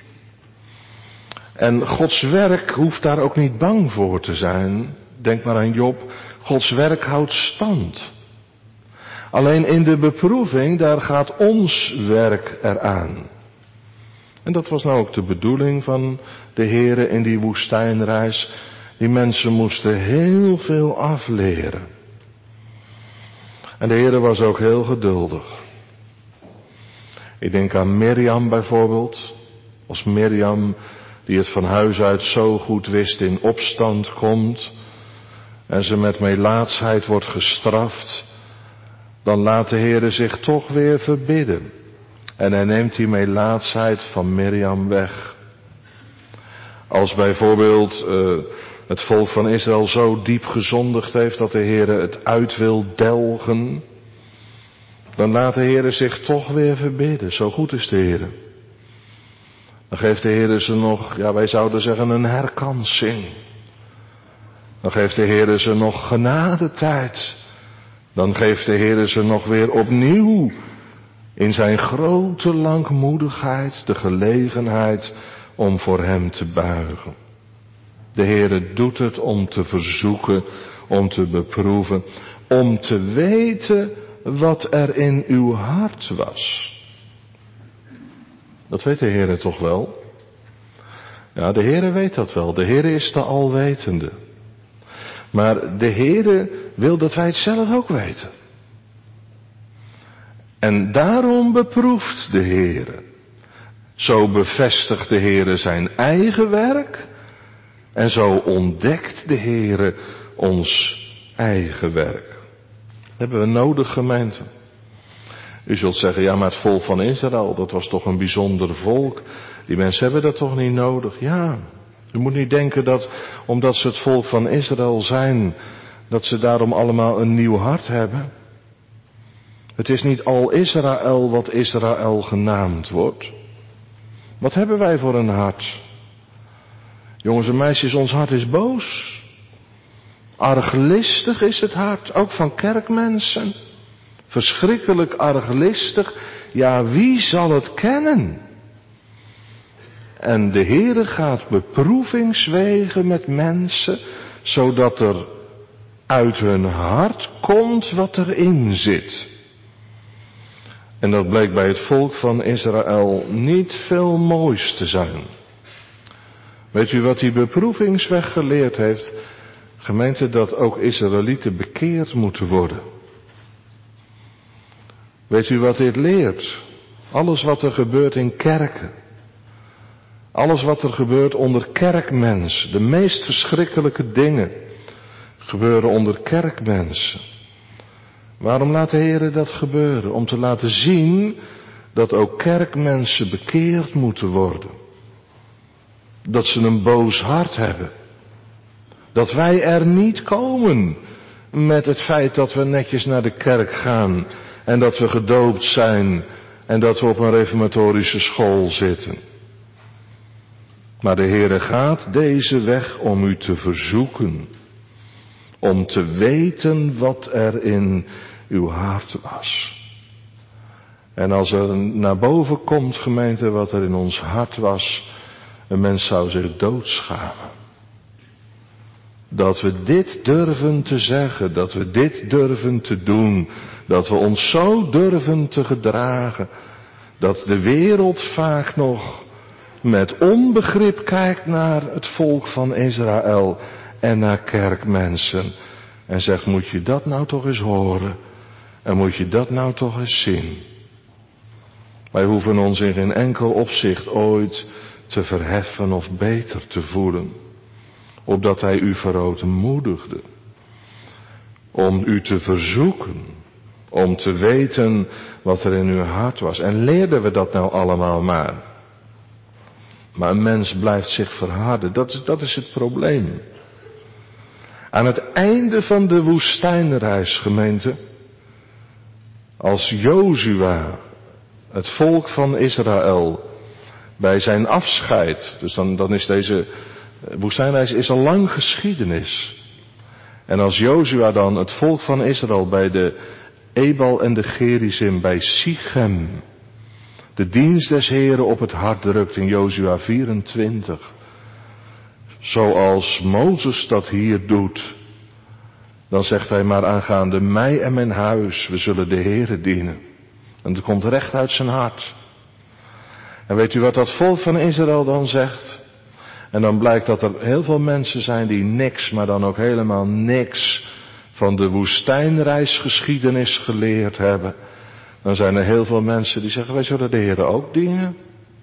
En Gods werk hoeft daar ook niet bang voor te zijn. Denk maar aan Job. Gods werk houdt stand. Alleen in de beproeving, daar gaat ons werk eraan. En dat was nou ook de bedoeling van de Heere in die woestijnreis. Die mensen moesten heel veel afleren. En de Heere was ook heel geduldig. Ik denk aan Mirjam bijvoorbeeld. Als Mirjam, die het van huis uit zo goed wist, in opstand komt. En ze met melaatsheid wordt gestraft. Dan laat de Heere zich toch weer verbidden. En hij neemt die melaatsheid van Mirjam weg. Als bijvoorbeeld uh, het volk van Israël zo diep gezondigd heeft dat de Heere het uit wil delgen. Dan laat de Heere zich toch weer verbidden. Zo goed is de Heere. Dan geeft de Heere ze nog, ja wij zouden zeggen een herkansing. Dan geeft de Heere ze nog genadetijd. Dan geeft de Heere ze nog weer opnieuw in zijn grote langmoedigheid de gelegenheid om voor hem te buigen. De Heere doet het om te verzoeken, om te beproeven. om te weten wat er in uw hart was. Dat weet de Heere toch wel? Ja, de Heere weet dat wel. De Heere is de alwetende. Maar de Heere wil dat wij het zelf ook weten. En daarom beproeft de Heere. Zo bevestigt de Heere zijn eigen werk. En zo ontdekt de Heere ons eigen werk. Dat hebben we nodig, gemeente. U zult zeggen, ja, maar het volk van Israël, dat was toch een bijzonder volk. Die mensen hebben dat toch niet nodig? Ja, u moet niet denken dat, omdat ze het volk van Israël zijn, dat ze daarom allemaal een nieuw hart hebben. Het is niet al Israël wat Israël genaamd wordt. Wat hebben wij voor een hart? Jongens en meisjes, ons hart is boos. Arglistig is het hart, ook van kerkmensen. Verschrikkelijk arglistig. Ja, wie zal het kennen? En de Heere gaat beproevingswegen met mensen, zodat er uit hun hart komt wat erin zit. En dat bleek bij het volk van Israël niet veel moois te zijn. Weet u wat die beproevingsweg geleerd heeft? Gemeente, dat ook Israëlieten bekeerd moeten worden. Weet u wat dit leert? Alles wat er gebeurt in kerken. Alles wat er gebeurt onder kerkmensen. De meest verschrikkelijke dingen gebeuren onder kerkmensen. Waarom laat de Heer dat gebeuren? Om te laten zien dat ook kerkmensen bekeerd moeten worden. Dat ze een boos hart hebben. Dat wij er niet komen met het feit dat we netjes naar de kerk gaan. En dat we gedoopt zijn. En dat we op een reformatorische school zitten. Maar de Heere gaat deze weg om u te verzoeken. Om te weten wat er in uw hart was. En als er naar boven komt, gemeente, wat er in ons hart was. Een mens zou zich doodschamen. Dat we dit durven te zeggen, dat we dit durven te doen, dat we ons zo durven te gedragen, dat de wereld vaak nog met onbegrip kijkt naar het volk van Israël en naar kerkmensen en zegt, moet je dat nou toch eens horen en moet je dat nou toch eens zien. Wij hoeven ons in geen enkel opzicht ooit te verheffen of beter te voelen. Opdat hij u verootmoedigde. Om u te verzoeken. Om te weten wat er in uw hart was. En leerden we dat nou allemaal maar. Maar een mens blijft zich verharden. Dat is, dat is het probleem. Aan het einde van de woestijnreis, gemeente. Als Jozua het volk van Israël bij zijn afscheid. Dus dan, dan is deze woestijnreis is al lang geschiedenis. En als Jozua dan het volk van Israël bij de Ebal en de Gerizim bij Sichem de dienst des Heren op het hart drukt in Jozua vierentwintig. Zoals Mozes dat hier doet. Dan zegt hij maar aangaande mij en mijn huis, we zullen de Heren dienen. En dat komt recht uit zijn hart. En weet u wat dat volk van Israël dan zegt? En dan blijkt dat er heel veel mensen zijn die niks, maar dan ook helemaal niks van de woestijnreisgeschiedenis geleerd hebben. Dan zijn er heel veel mensen die zeggen, wij zullen de Heer ook dienen.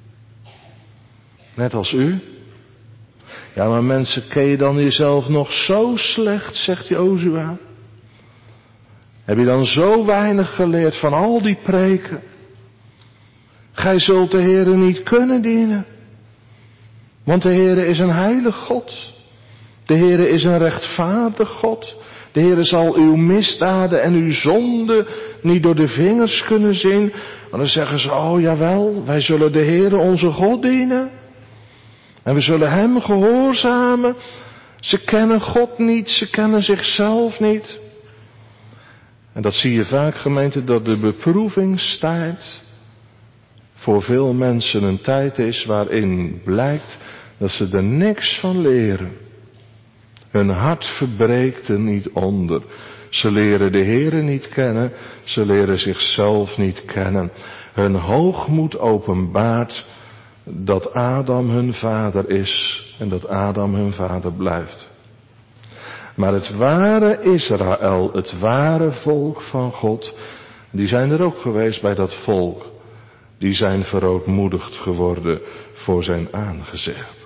Net als u. Ja, maar mensen, ken je dan jezelf nog zo slecht, zegt Jozua. Heb je dan zo weinig geleerd van al die preken? Gij zult de Heere niet kunnen dienen. Want de Heere is een heilig God. De Heere is een rechtvaardig God. De Heere zal uw misdaden en uw zonden niet door de vingers kunnen zien. Maar dan zeggen ze, oh jawel, wij zullen de Heere onze God dienen. En we zullen hem gehoorzamen. Ze kennen God niet, ze kennen zichzelf niet. En dat zie je vaak, gemeente, dat de beproevingstijd voor veel mensen een tijd is waarin blijkt dat ze er niks van leren. Hun hart verbreekt er niet onder. Ze leren de Heere niet kennen, ze leren zichzelf niet kennen. Hun hoogmoed openbaart dat Adam hun vader is en dat Adam hun vader blijft. Maar het ware Israël, het ware volk van God, die zijn er ook geweest bij dat volk. Die zijn verootmoedigd geworden voor zijn aangezicht.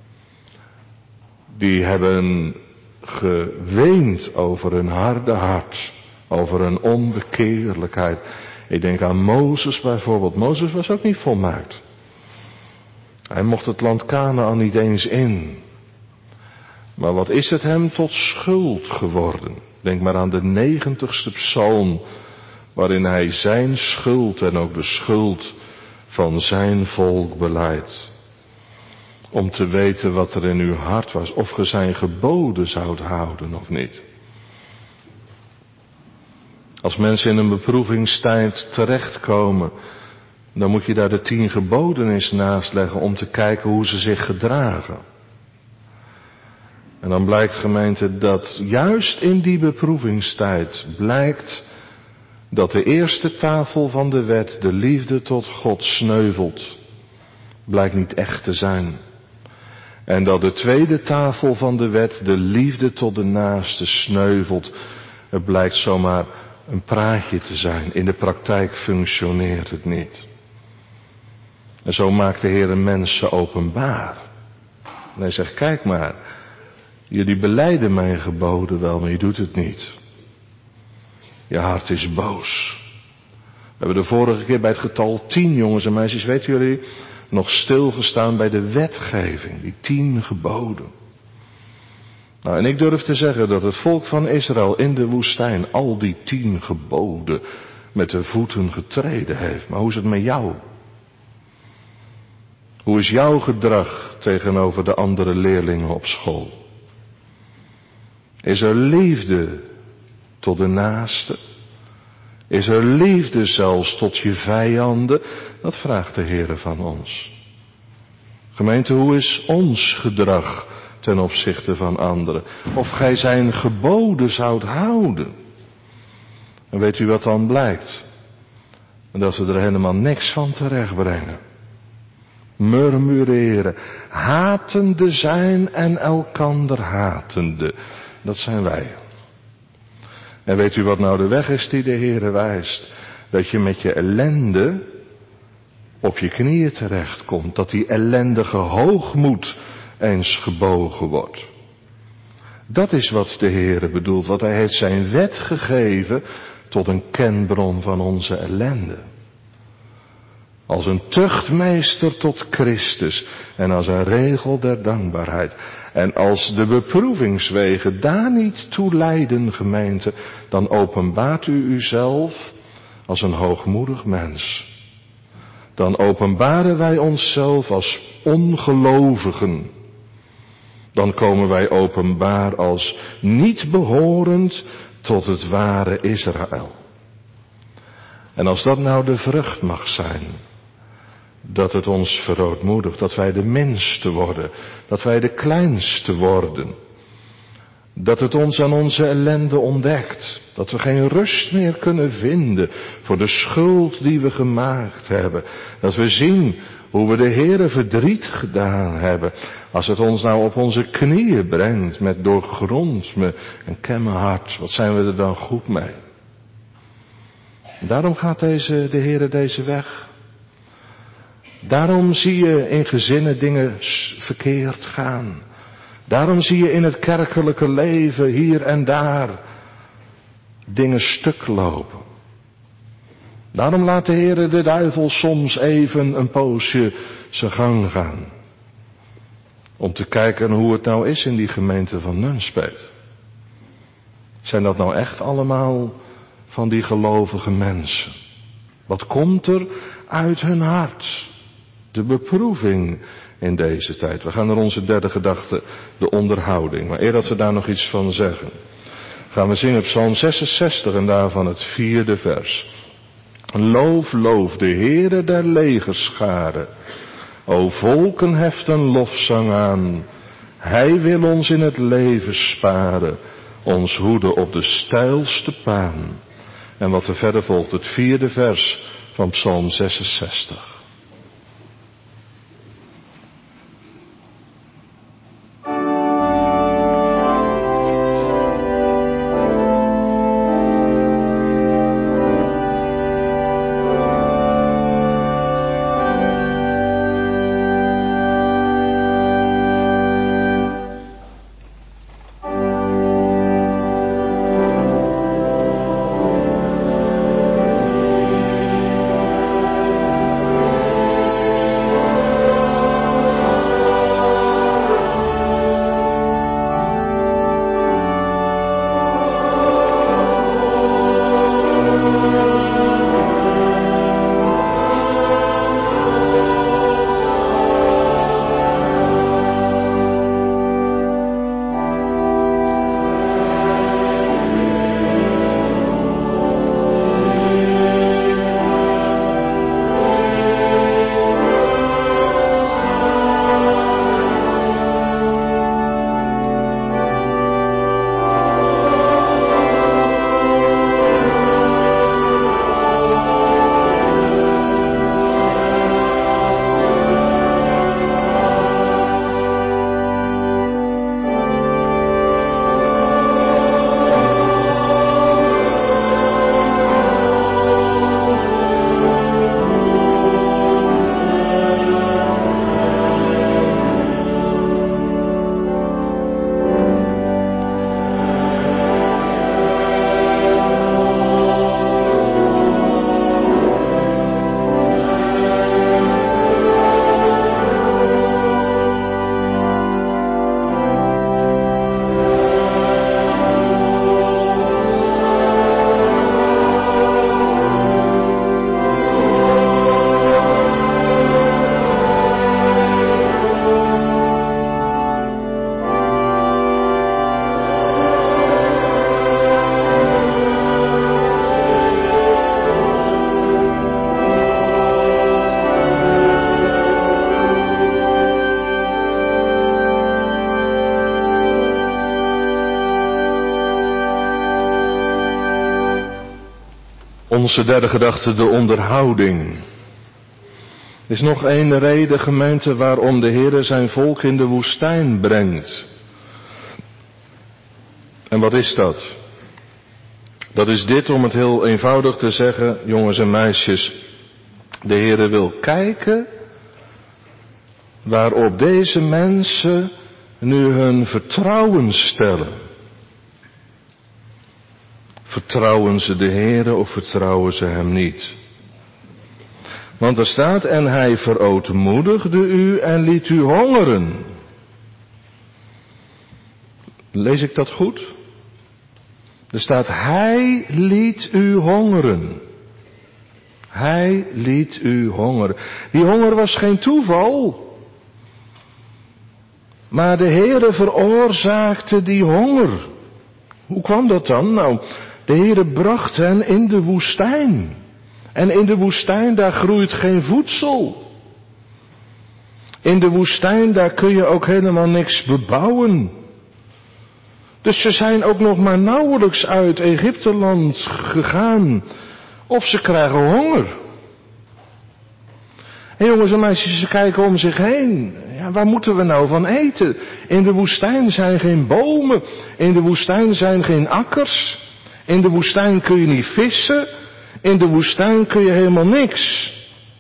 Die hebben geweend over hun harde hart, over hun onbekeerlijkheid. Ik denk aan Mozes bijvoorbeeld. Mozes was ook niet volmaakt. Hij mocht het land Kanaan niet eens in. Maar wat is het hem tot schuld geworden? Denk maar aan de negentigste psalm, waarin hij zijn schuld en ook de schuld van zijn volk belijdt. Om te weten wat er in uw hart was, of ge zijn geboden zoudt houden of niet. Als mensen in een beproevingstijd terechtkomen, dan moet je daar de tien geboden eens naast leggen om te kijken hoe ze zich gedragen. En dan blijkt, gemeente, dat juist in die beproevingstijd blijkt dat de eerste tafel van de wet, de liefde tot God, sneuvelt. Blijkt niet echt te zijn. En dat de tweede tafel van de wet, de liefde tot de naaste, sneuvelt. Het blijkt zomaar een praatje te zijn. In de praktijk functioneert het niet. En zo maakt de Heer mensen openbaar. En hij zegt, kijk maar, jullie belijden mijn geboden wel, maar je doet het niet. Je hart is boos. We hebben de vorige keer bij het getal tien, jongens en meisjes, weten jullie, nog stilgestaan bij de wetgeving, die tien geboden. Nou, en ik durf te zeggen dat het volk van Israël in de woestijn al die tien geboden met de voeten getreden heeft. Maar hoe is het met jou? Hoe is jouw gedrag tegenover de andere leerlingen op school? Is er liefde tot de naaste? Is er liefde zelfs tot je vijanden? Dat vraagt de Heere van ons. Gemeente, hoe is ons gedrag ten opzichte van anderen? Of gij zijn geboden zoudt houden? En weet u wat dan blijkt? Dat ze er helemaal niks van terecht brengen. Murmureren, hatende zijn en elkander hatende. Dat zijn wij. En weet u wat nou de weg is die de Heere wijst? Dat je met je ellende op je knieën terechtkomt. Dat die ellendige hoogmoed eens gebogen wordt. Dat is wat de Heere bedoelt. Want hij heeft zijn wet gegeven tot een kenbron van onze ellende. Als een tuchtmeester tot Christus en als een regel der dankbaarheid. En als de beproevingswegen daar niet toe leiden, gemeente, dan openbaart u uzelf als een hoogmoedig mens. Dan openbaren wij onszelf als ongelovigen. Dan komen wij openbaar als niet behorend tot het ware Israël. En als dat nou de vrucht mag zijn, dat het ons verootmoedigt, dat wij de minste worden, dat wij de kleinste worden, dat het ons aan onze ellende ontdekt, dat we geen rust meer kunnen vinden voor de schuld die we gemaakt hebben, dat we zien hoe we de Heere verdriet gedaan hebben, als het ons nou op onze knieën brengt met doorgrond me en ken mijn hart, wat zijn we er dan goed mee? Daarom gaat deze, de Heere deze weg. Daarom zie je in gezinnen dingen verkeerd gaan. Daarom zie je in het kerkelijke leven hier en daar dingen stuk lopen. Daarom laat de Heere de duivel soms even een poosje zijn gang gaan. Om te kijken hoe het nou is in die gemeente van Nunspeet. Zijn dat nou echt allemaal van die gelovige mensen? Wat komt er uit hun hart? De beproeving in deze tijd. We gaan naar onze derde gedachte, de onderhouding. Maar eer dat we daar nog iets van zeggen, gaan we zingen Psalm zesenzestig en daarvan het vierde vers. Loof, loof de Heere der legerscharen. O volken, heft een lofzang aan. Hij wil ons in het leven sparen. ons hoede op de steilste baan. En wat er verder volgt, het vierde vers van Psalm zesenzestig. Onze derde gedachte, de onderhouding. Er is nog één reden, gemeente, waarom de Heere zijn volk in de woestijn brengt. En wat is dat? Dat is dit, om het heel eenvoudig te zeggen, jongens en meisjes. De Heere wil kijken waarop deze mensen nu hun vertrouwen stellen. Vertrouwen ze de Heere of vertrouwen ze hem niet? Want er staat, en hij verootmoedigde u en liet u hongeren. Lees ik dat goed? Er staat, hij liet u hongeren. Hij liet u hongeren. Die honger was geen toeval. Maar de Heere veroorzaakte die honger. Hoe kwam dat dan? Nou, de Heere bracht hen in de woestijn. En in de woestijn, daar groeit geen voedsel. In de woestijn, daar kun je ook helemaal niks bebouwen. Dus ze zijn ook nog maar nauwelijks uit Egypteland gegaan. Of ze krijgen honger. En jongens en meisjes, ze kijken om zich heen. Ja, waar moeten we nou van eten? In de woestijn zijn geen bomen. In de woestijn zijn geen akkers. In de woestijn kun je niet vissen. In de woestijn kun je helemaal niks.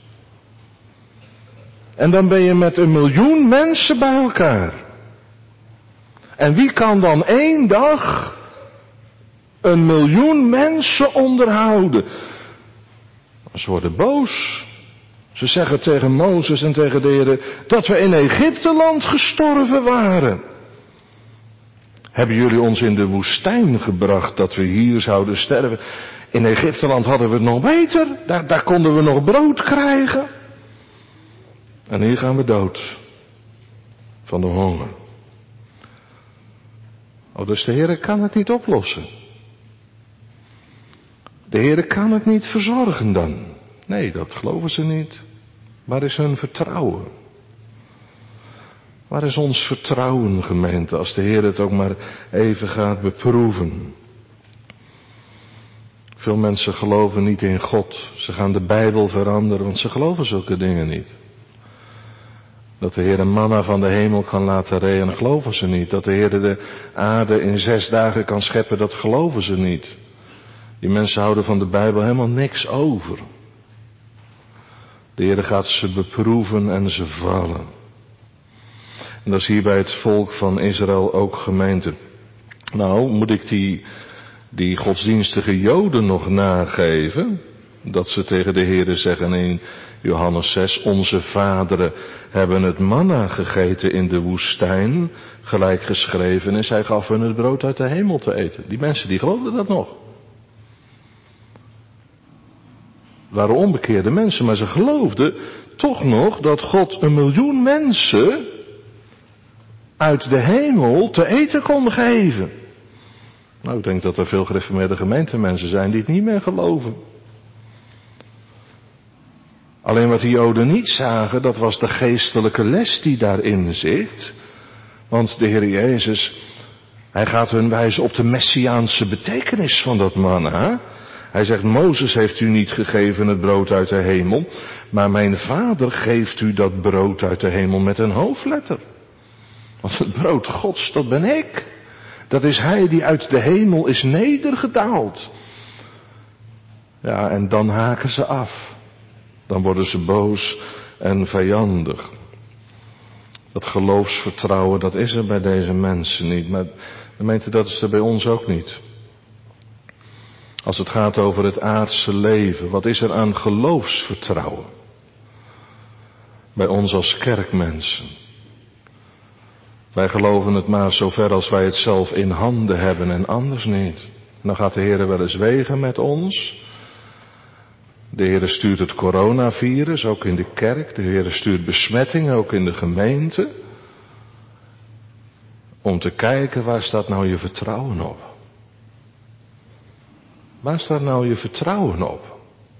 En dan ben je met een miljoen mensen bij elkaar. En wie kan dan één dag een miljoen mensen onderhouden? Ze worden boos. Ze zeggen tegen Mozes en tegen de Heer dat we in Egypteland gestorven waren. Hebben jullie ons in de woestijn gebracht dat we hier zouden sterven? In Egypteland hadden we het nog beter. Daar, daar konden we nog brood krijgen. En hier gaan we dood. Van de honger. Oh, dus de Heer kan het niet oplossen. De Heer kan het niet verzorgen dan. Nee, dat geloven ze niet. Waar is hun vertrouwen? Waar is ons vertrouwen, gemeente, als de Heer het ook maar even gaat beproeven? Veel mensen geloven niet in God. Ze gaan de Bijbel veranderen, want ze geloven zulke dingen niet. Dat de Heer een manna van de hemel kan laten regenen, geloven ze niet. Dat de Heer de aarde in zes dagen kan scheppen, dat geloven ze niet. Die mensen houden van de Bijbel helemaal niks over. De Heer gaat ze beproeven en ze vallen. En dat is hier bij het volk van Israël ook, gemeente. Nou, moet ik die, die godsdienstige Joden nog nageven? Dat ze tegen de Heer zeggen in Johannes zes, onze vaderen hebben het manna gegeten in de woestijn, gelijk geschreven, en zij gaf hun het brood uit de hemel te eten. Die mensen die geloofden dat nog. Het waren onbekeerde mensen, maar ze geloofden toch nog dat God een miljoen mensen uit de hemel te eten kon geven. Nou, ik denk dat er veel gereformeerde gemeentemensen zijn die het niet meer geloven. Alleen wat die Joden niet zagen, dat was de geestelijke les die daarin zit. Want de Heer Jezus, hij gaat hun wijzen op de messiaanse betekenis van dat manna. Hij zegt, Mozes heeft u niet gegeven het brood uit de hemel, maar mijn Vader geeft u dat brood uit de hemel met een hoofdletter. Want het brood Gods, dat ben ik. Dat is Hij die uit de hemel is nedergedaald. Ja, en dan haken ze af. Dan worden ze boos en vijandig. Dat geloofsvertrouwen, dat is er bij deze mensen niet. Maar gemeente, dat is er bij ons ook niet. Als het gaat over het aardse leven, wat is er aan geloofsvertrouwen? Bij ons als kerkmensen. Wij geloven het maar zover als wij het zelf in handen hebben en anders niet. Dan gaat de Heer wel eens wegen met ons. De Heer stuurt het coronavirus, ook in de kerk. De Heer stuurt besmettingen, ook in de gemeente. Om te kijken, waar staat nou je vertrouwen op? Waar staat nou je vertrouwen op?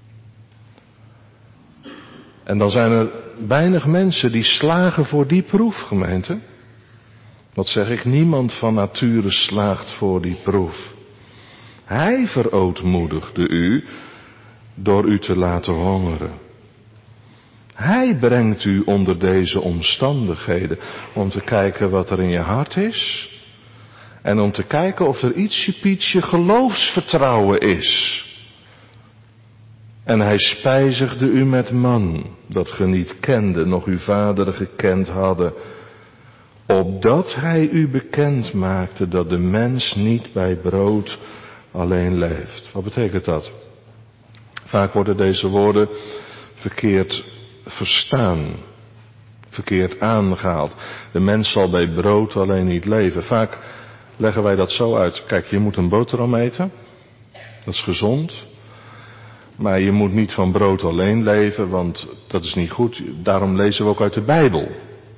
En dan zijn er weinig mensen die slagen voor die proef, gemeente. Wat zeg ik? Niemand van nature slaagt voor die proef. Hij verootmoedigde u door u te laten hongeren. Hij brengt u onder deze omstandigheden om te kijken wat er in je hart is. En om te kijken of er ietsje pietje geloofsvertrouwen is. En hij spijzigde u met man, dat ge niet kende, nog uw vaderen gekend hadden. Opdat hij u bekend maakte dat de mens niet bij brood alleen leeft. Wat betekent dat? Vaak worden deze woorden verkeerd verstaan. Verkeerd aangehaald. De mens zal bij brood alleen niet leven. Vaak leggen wij dat zo uit. Kijk, je moet een boterham eten. Dat is gezond. Maar je moet niet van brood alleen leven, want dat is niet goed. Daarom lezen we ook uit de Bijbel.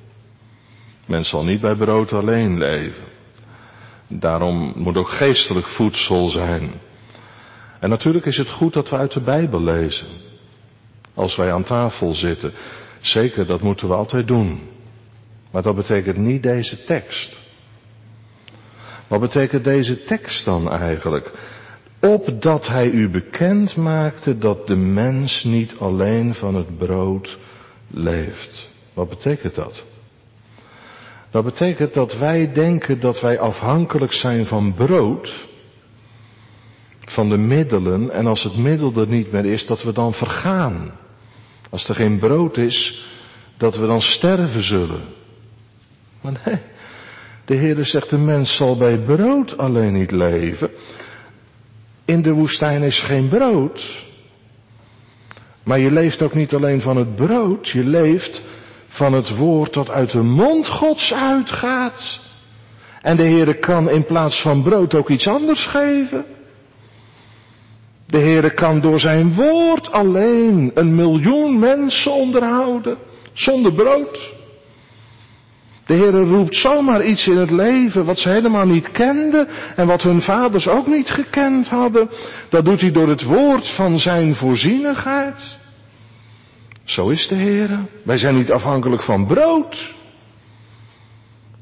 Mens zal niet bij brood alleen leven. Daarom moet ook geestelijk voedsel zijn. En natuurlijk is het goed dat we uit de Bijbel lezen. Als wij aan tafel zitten. Zeker, dat moeten we altijd doen. Maar dat betekent niet deze tekst. Wat betekent deze tekst dan eigenlijk? Opdat hij u bekend maakte dat de mens niet alleen van het brood leeft. Wat betekent dat? Dat betekent dat wij denken dat wij afhankelijk zijn van brood, van de middelen, en als het middel er niet meer is, dat we dan vergaan. Als er geen brood is, dat we dan sterven zullen. Maar nee, de Heer zegt, de mens zal bij brood alleen niet leven. In de woestijn is geen brood. Maar je leeft ook niet alleen van het brood, je leeft van het woord dat uit de mond Gods uitgaat. En de Heere kan in plaats van brood ook iets anders geven. De Heere kan door zijn woord alleen een miljoen mensen onderhouden, zonder brood. De Heere roept zomaar iets in het leven wat ze helemaal niet kenden en wat hun vaders ook niet gekend hadden. Dat doet hij door het woord van zijn voorzienigheid. Zo is de Heere. Wij zijn niet afhankelijk van brood.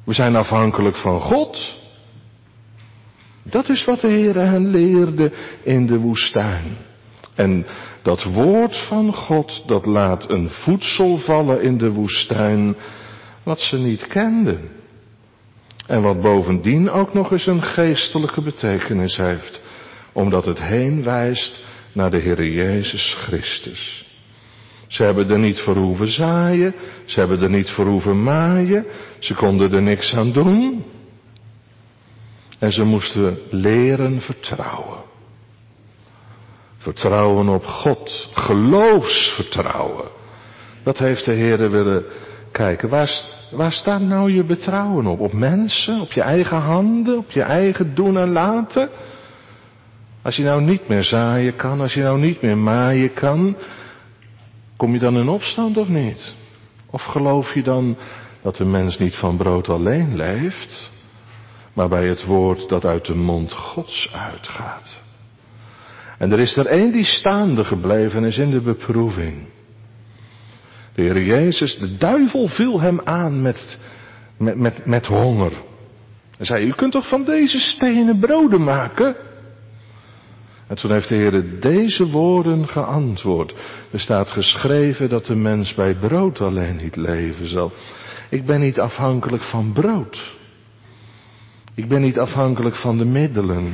We zijn afhankelijk van God. Dat is wat de Heere hen leerde in de woestijn. En dat woord van God, dat laat een voedsel vallen in de woestijn, wat ze niet kenden. En wat bovendien ook nog eens een geestelijke betekenis heeft, omdat het heen wijst naar de Heere Jezus Christus. Ze hebben er niet voor hoeven zaaien, ze hebben er niet voor hoeven maaien, ze konden er niks aan doen. En ze moesten leren vertrouwen. Vertrouwen op God, geloofsvertrouwen. Dat heeft de Heere willen kijken. Waar, waar staat nou je betrouwen op? Op mensen, op je eigen handen, op je eigen doen en laten? Als je nou niet meer zaaien kan, als je nou niet meer maaien kan, kom je dan in opstand of niet? Of geloof je dan dat de mens niet van brood alleen leeft, maar bij het woord dat uit de mond Gods uitgaat? En er is er één die staande gebleven is in de beproeving. De Heer Jezus, de duivel viel hem aan met, met, met, met honger. Hij zei, u kunt toch van deze stenen broden maken? En toen heeft de Heer deze woorden geantwoord. Er staat geschreven dat de mens bij brood alleen niet leven zal. Ik ben niet afhankelijk van brood. Ik ben niet afhankelijk van de middelen.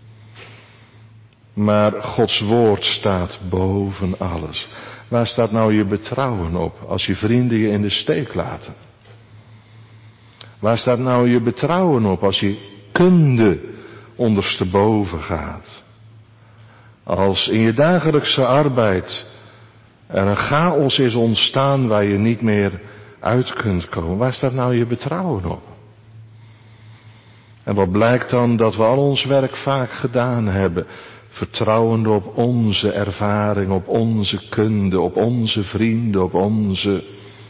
Maar Gods woord staat boven alles. Waar staat nou je betrouwen op als je vrienden je in de steek laten? Waar staat nou je betrouwen op als je kunde ondersteboven gaat? Als in je dagelijkse arbeid er een chaos is ontstaan waar je niet meer uit kunt komen. Waar staat nou je betrouwen op? En wat blijkt dan? Dat we al ons werk vaak gedaan hebben. Vertrouwende op onze ervaring, op onze kunde, op onze vrienden, op onze...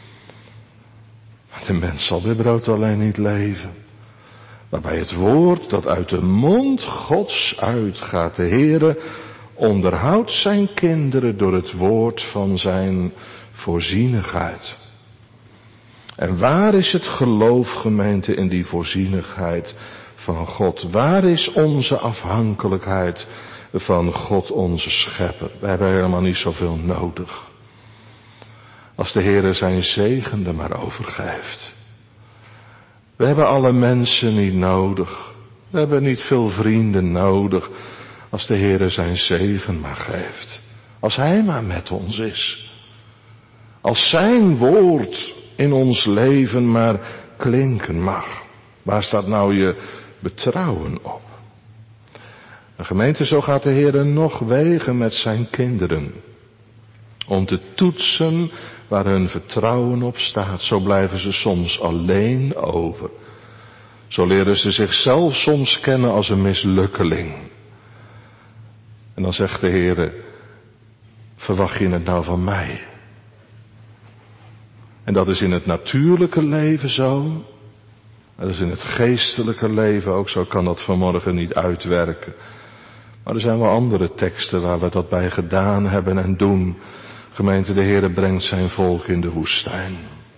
De mens zal bij brood alleen niet leven. Maar bij het woord dat uit de mond Gods uitgaat. De Heere onderhoudt zijn kinderen door het woord van zijn voorzienigheid. En waar is het geloof, gemeente, in die voorzienigheid van God? Waar is onze afhankelijkheid van God onze schepper? We hebben helemaal niet zoveel nodig. Als de Heere zijn zegen er maar overgeeft. We hebben alle mensen niet nodig. We hebben niet veel vrienden nodig. Als de Heere zijn zegen maar geeft. Als Hij maar met ons is. Als zijn woord in ons leven maar klinken mag. Waar staat nou je betrouwen op? De gemeente, zo gaat de Heere nog wegen met zijn kinderen. Om te toetsen waar hun vertrouwen op staat. Zo blijven ze soms alleen over. Zo leren ze zichzelf soms kennen als een mislukkeling. En dan zegt de Heere, verwacht je het nou van mij? En dat is in het natuurlijke leven zo. Dat is in het geestelijke leven ook zo. Kan dat vanmorgen niet uitwerken. Maar er zijn wel andere teksten waar we dat bij gedaan hebben en doen. Gemeente, de Heere brengt zijn volk in de woestijn.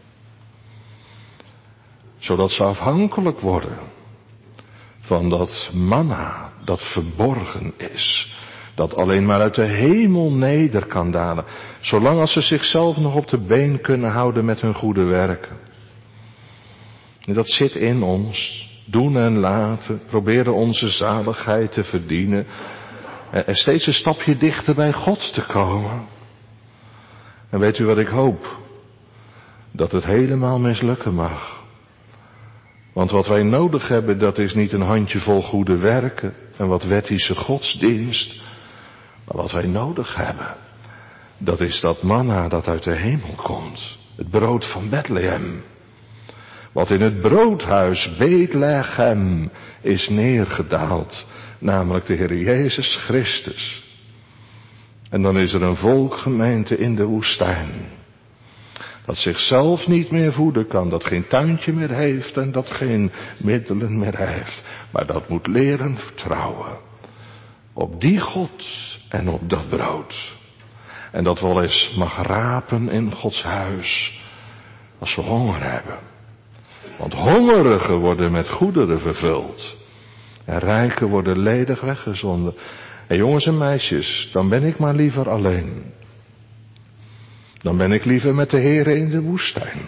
Zodat ze afhankelijk worden van dat manna dat verborgen is. Dat alleen maar uit de hemel neder kan dalen. Zolang als ze zichzelf nog op de been kunnen houden met hun goede werken. En dat zit in ons. Doen en laten. Proberen onze zaligheid te verdienen. En steeds een stapje dichter bij God te komen. En weet u wat ik hoop? Dat het helemaal mislukken mag. Want wat wij nodig hebben, dat is niet een handjevol goede werken en wat wettische godsdienst. Maar wat wij nodig hebben, dat is dat manna dat uit de hemel komt. Het brood van Bethlehem. Wat in het broodhuis Bethlehem is neergedaald. Namelijk de Heer Jezus Christus. En dan is er een volk, gemeente, in de woestijn. Dat zichzelf niet meer voeden kan. Dat geen tuintje meer heeft en dat geen middelen meer heeft. Maar dat moet leren vertrouwen. Op die God en op dat brood. En dat wel eens mag rapen in Gods huis. Als we honger hebben. Want hongerigen worden met goederen vervuld. En rijken worden ledig weggezonden. En jongens en meisjes, dan ben ik maar liever alleen. Dan ben ik liever met de Heere in de woestijn.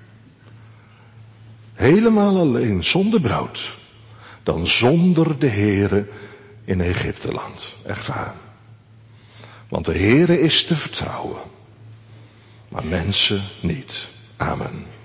Helemaal alleen, zonder brood. Dan zonder de Heere in Egypteland. Echt waar. Want de Heere is te vertrouwen. Maar mensen niet. Amen.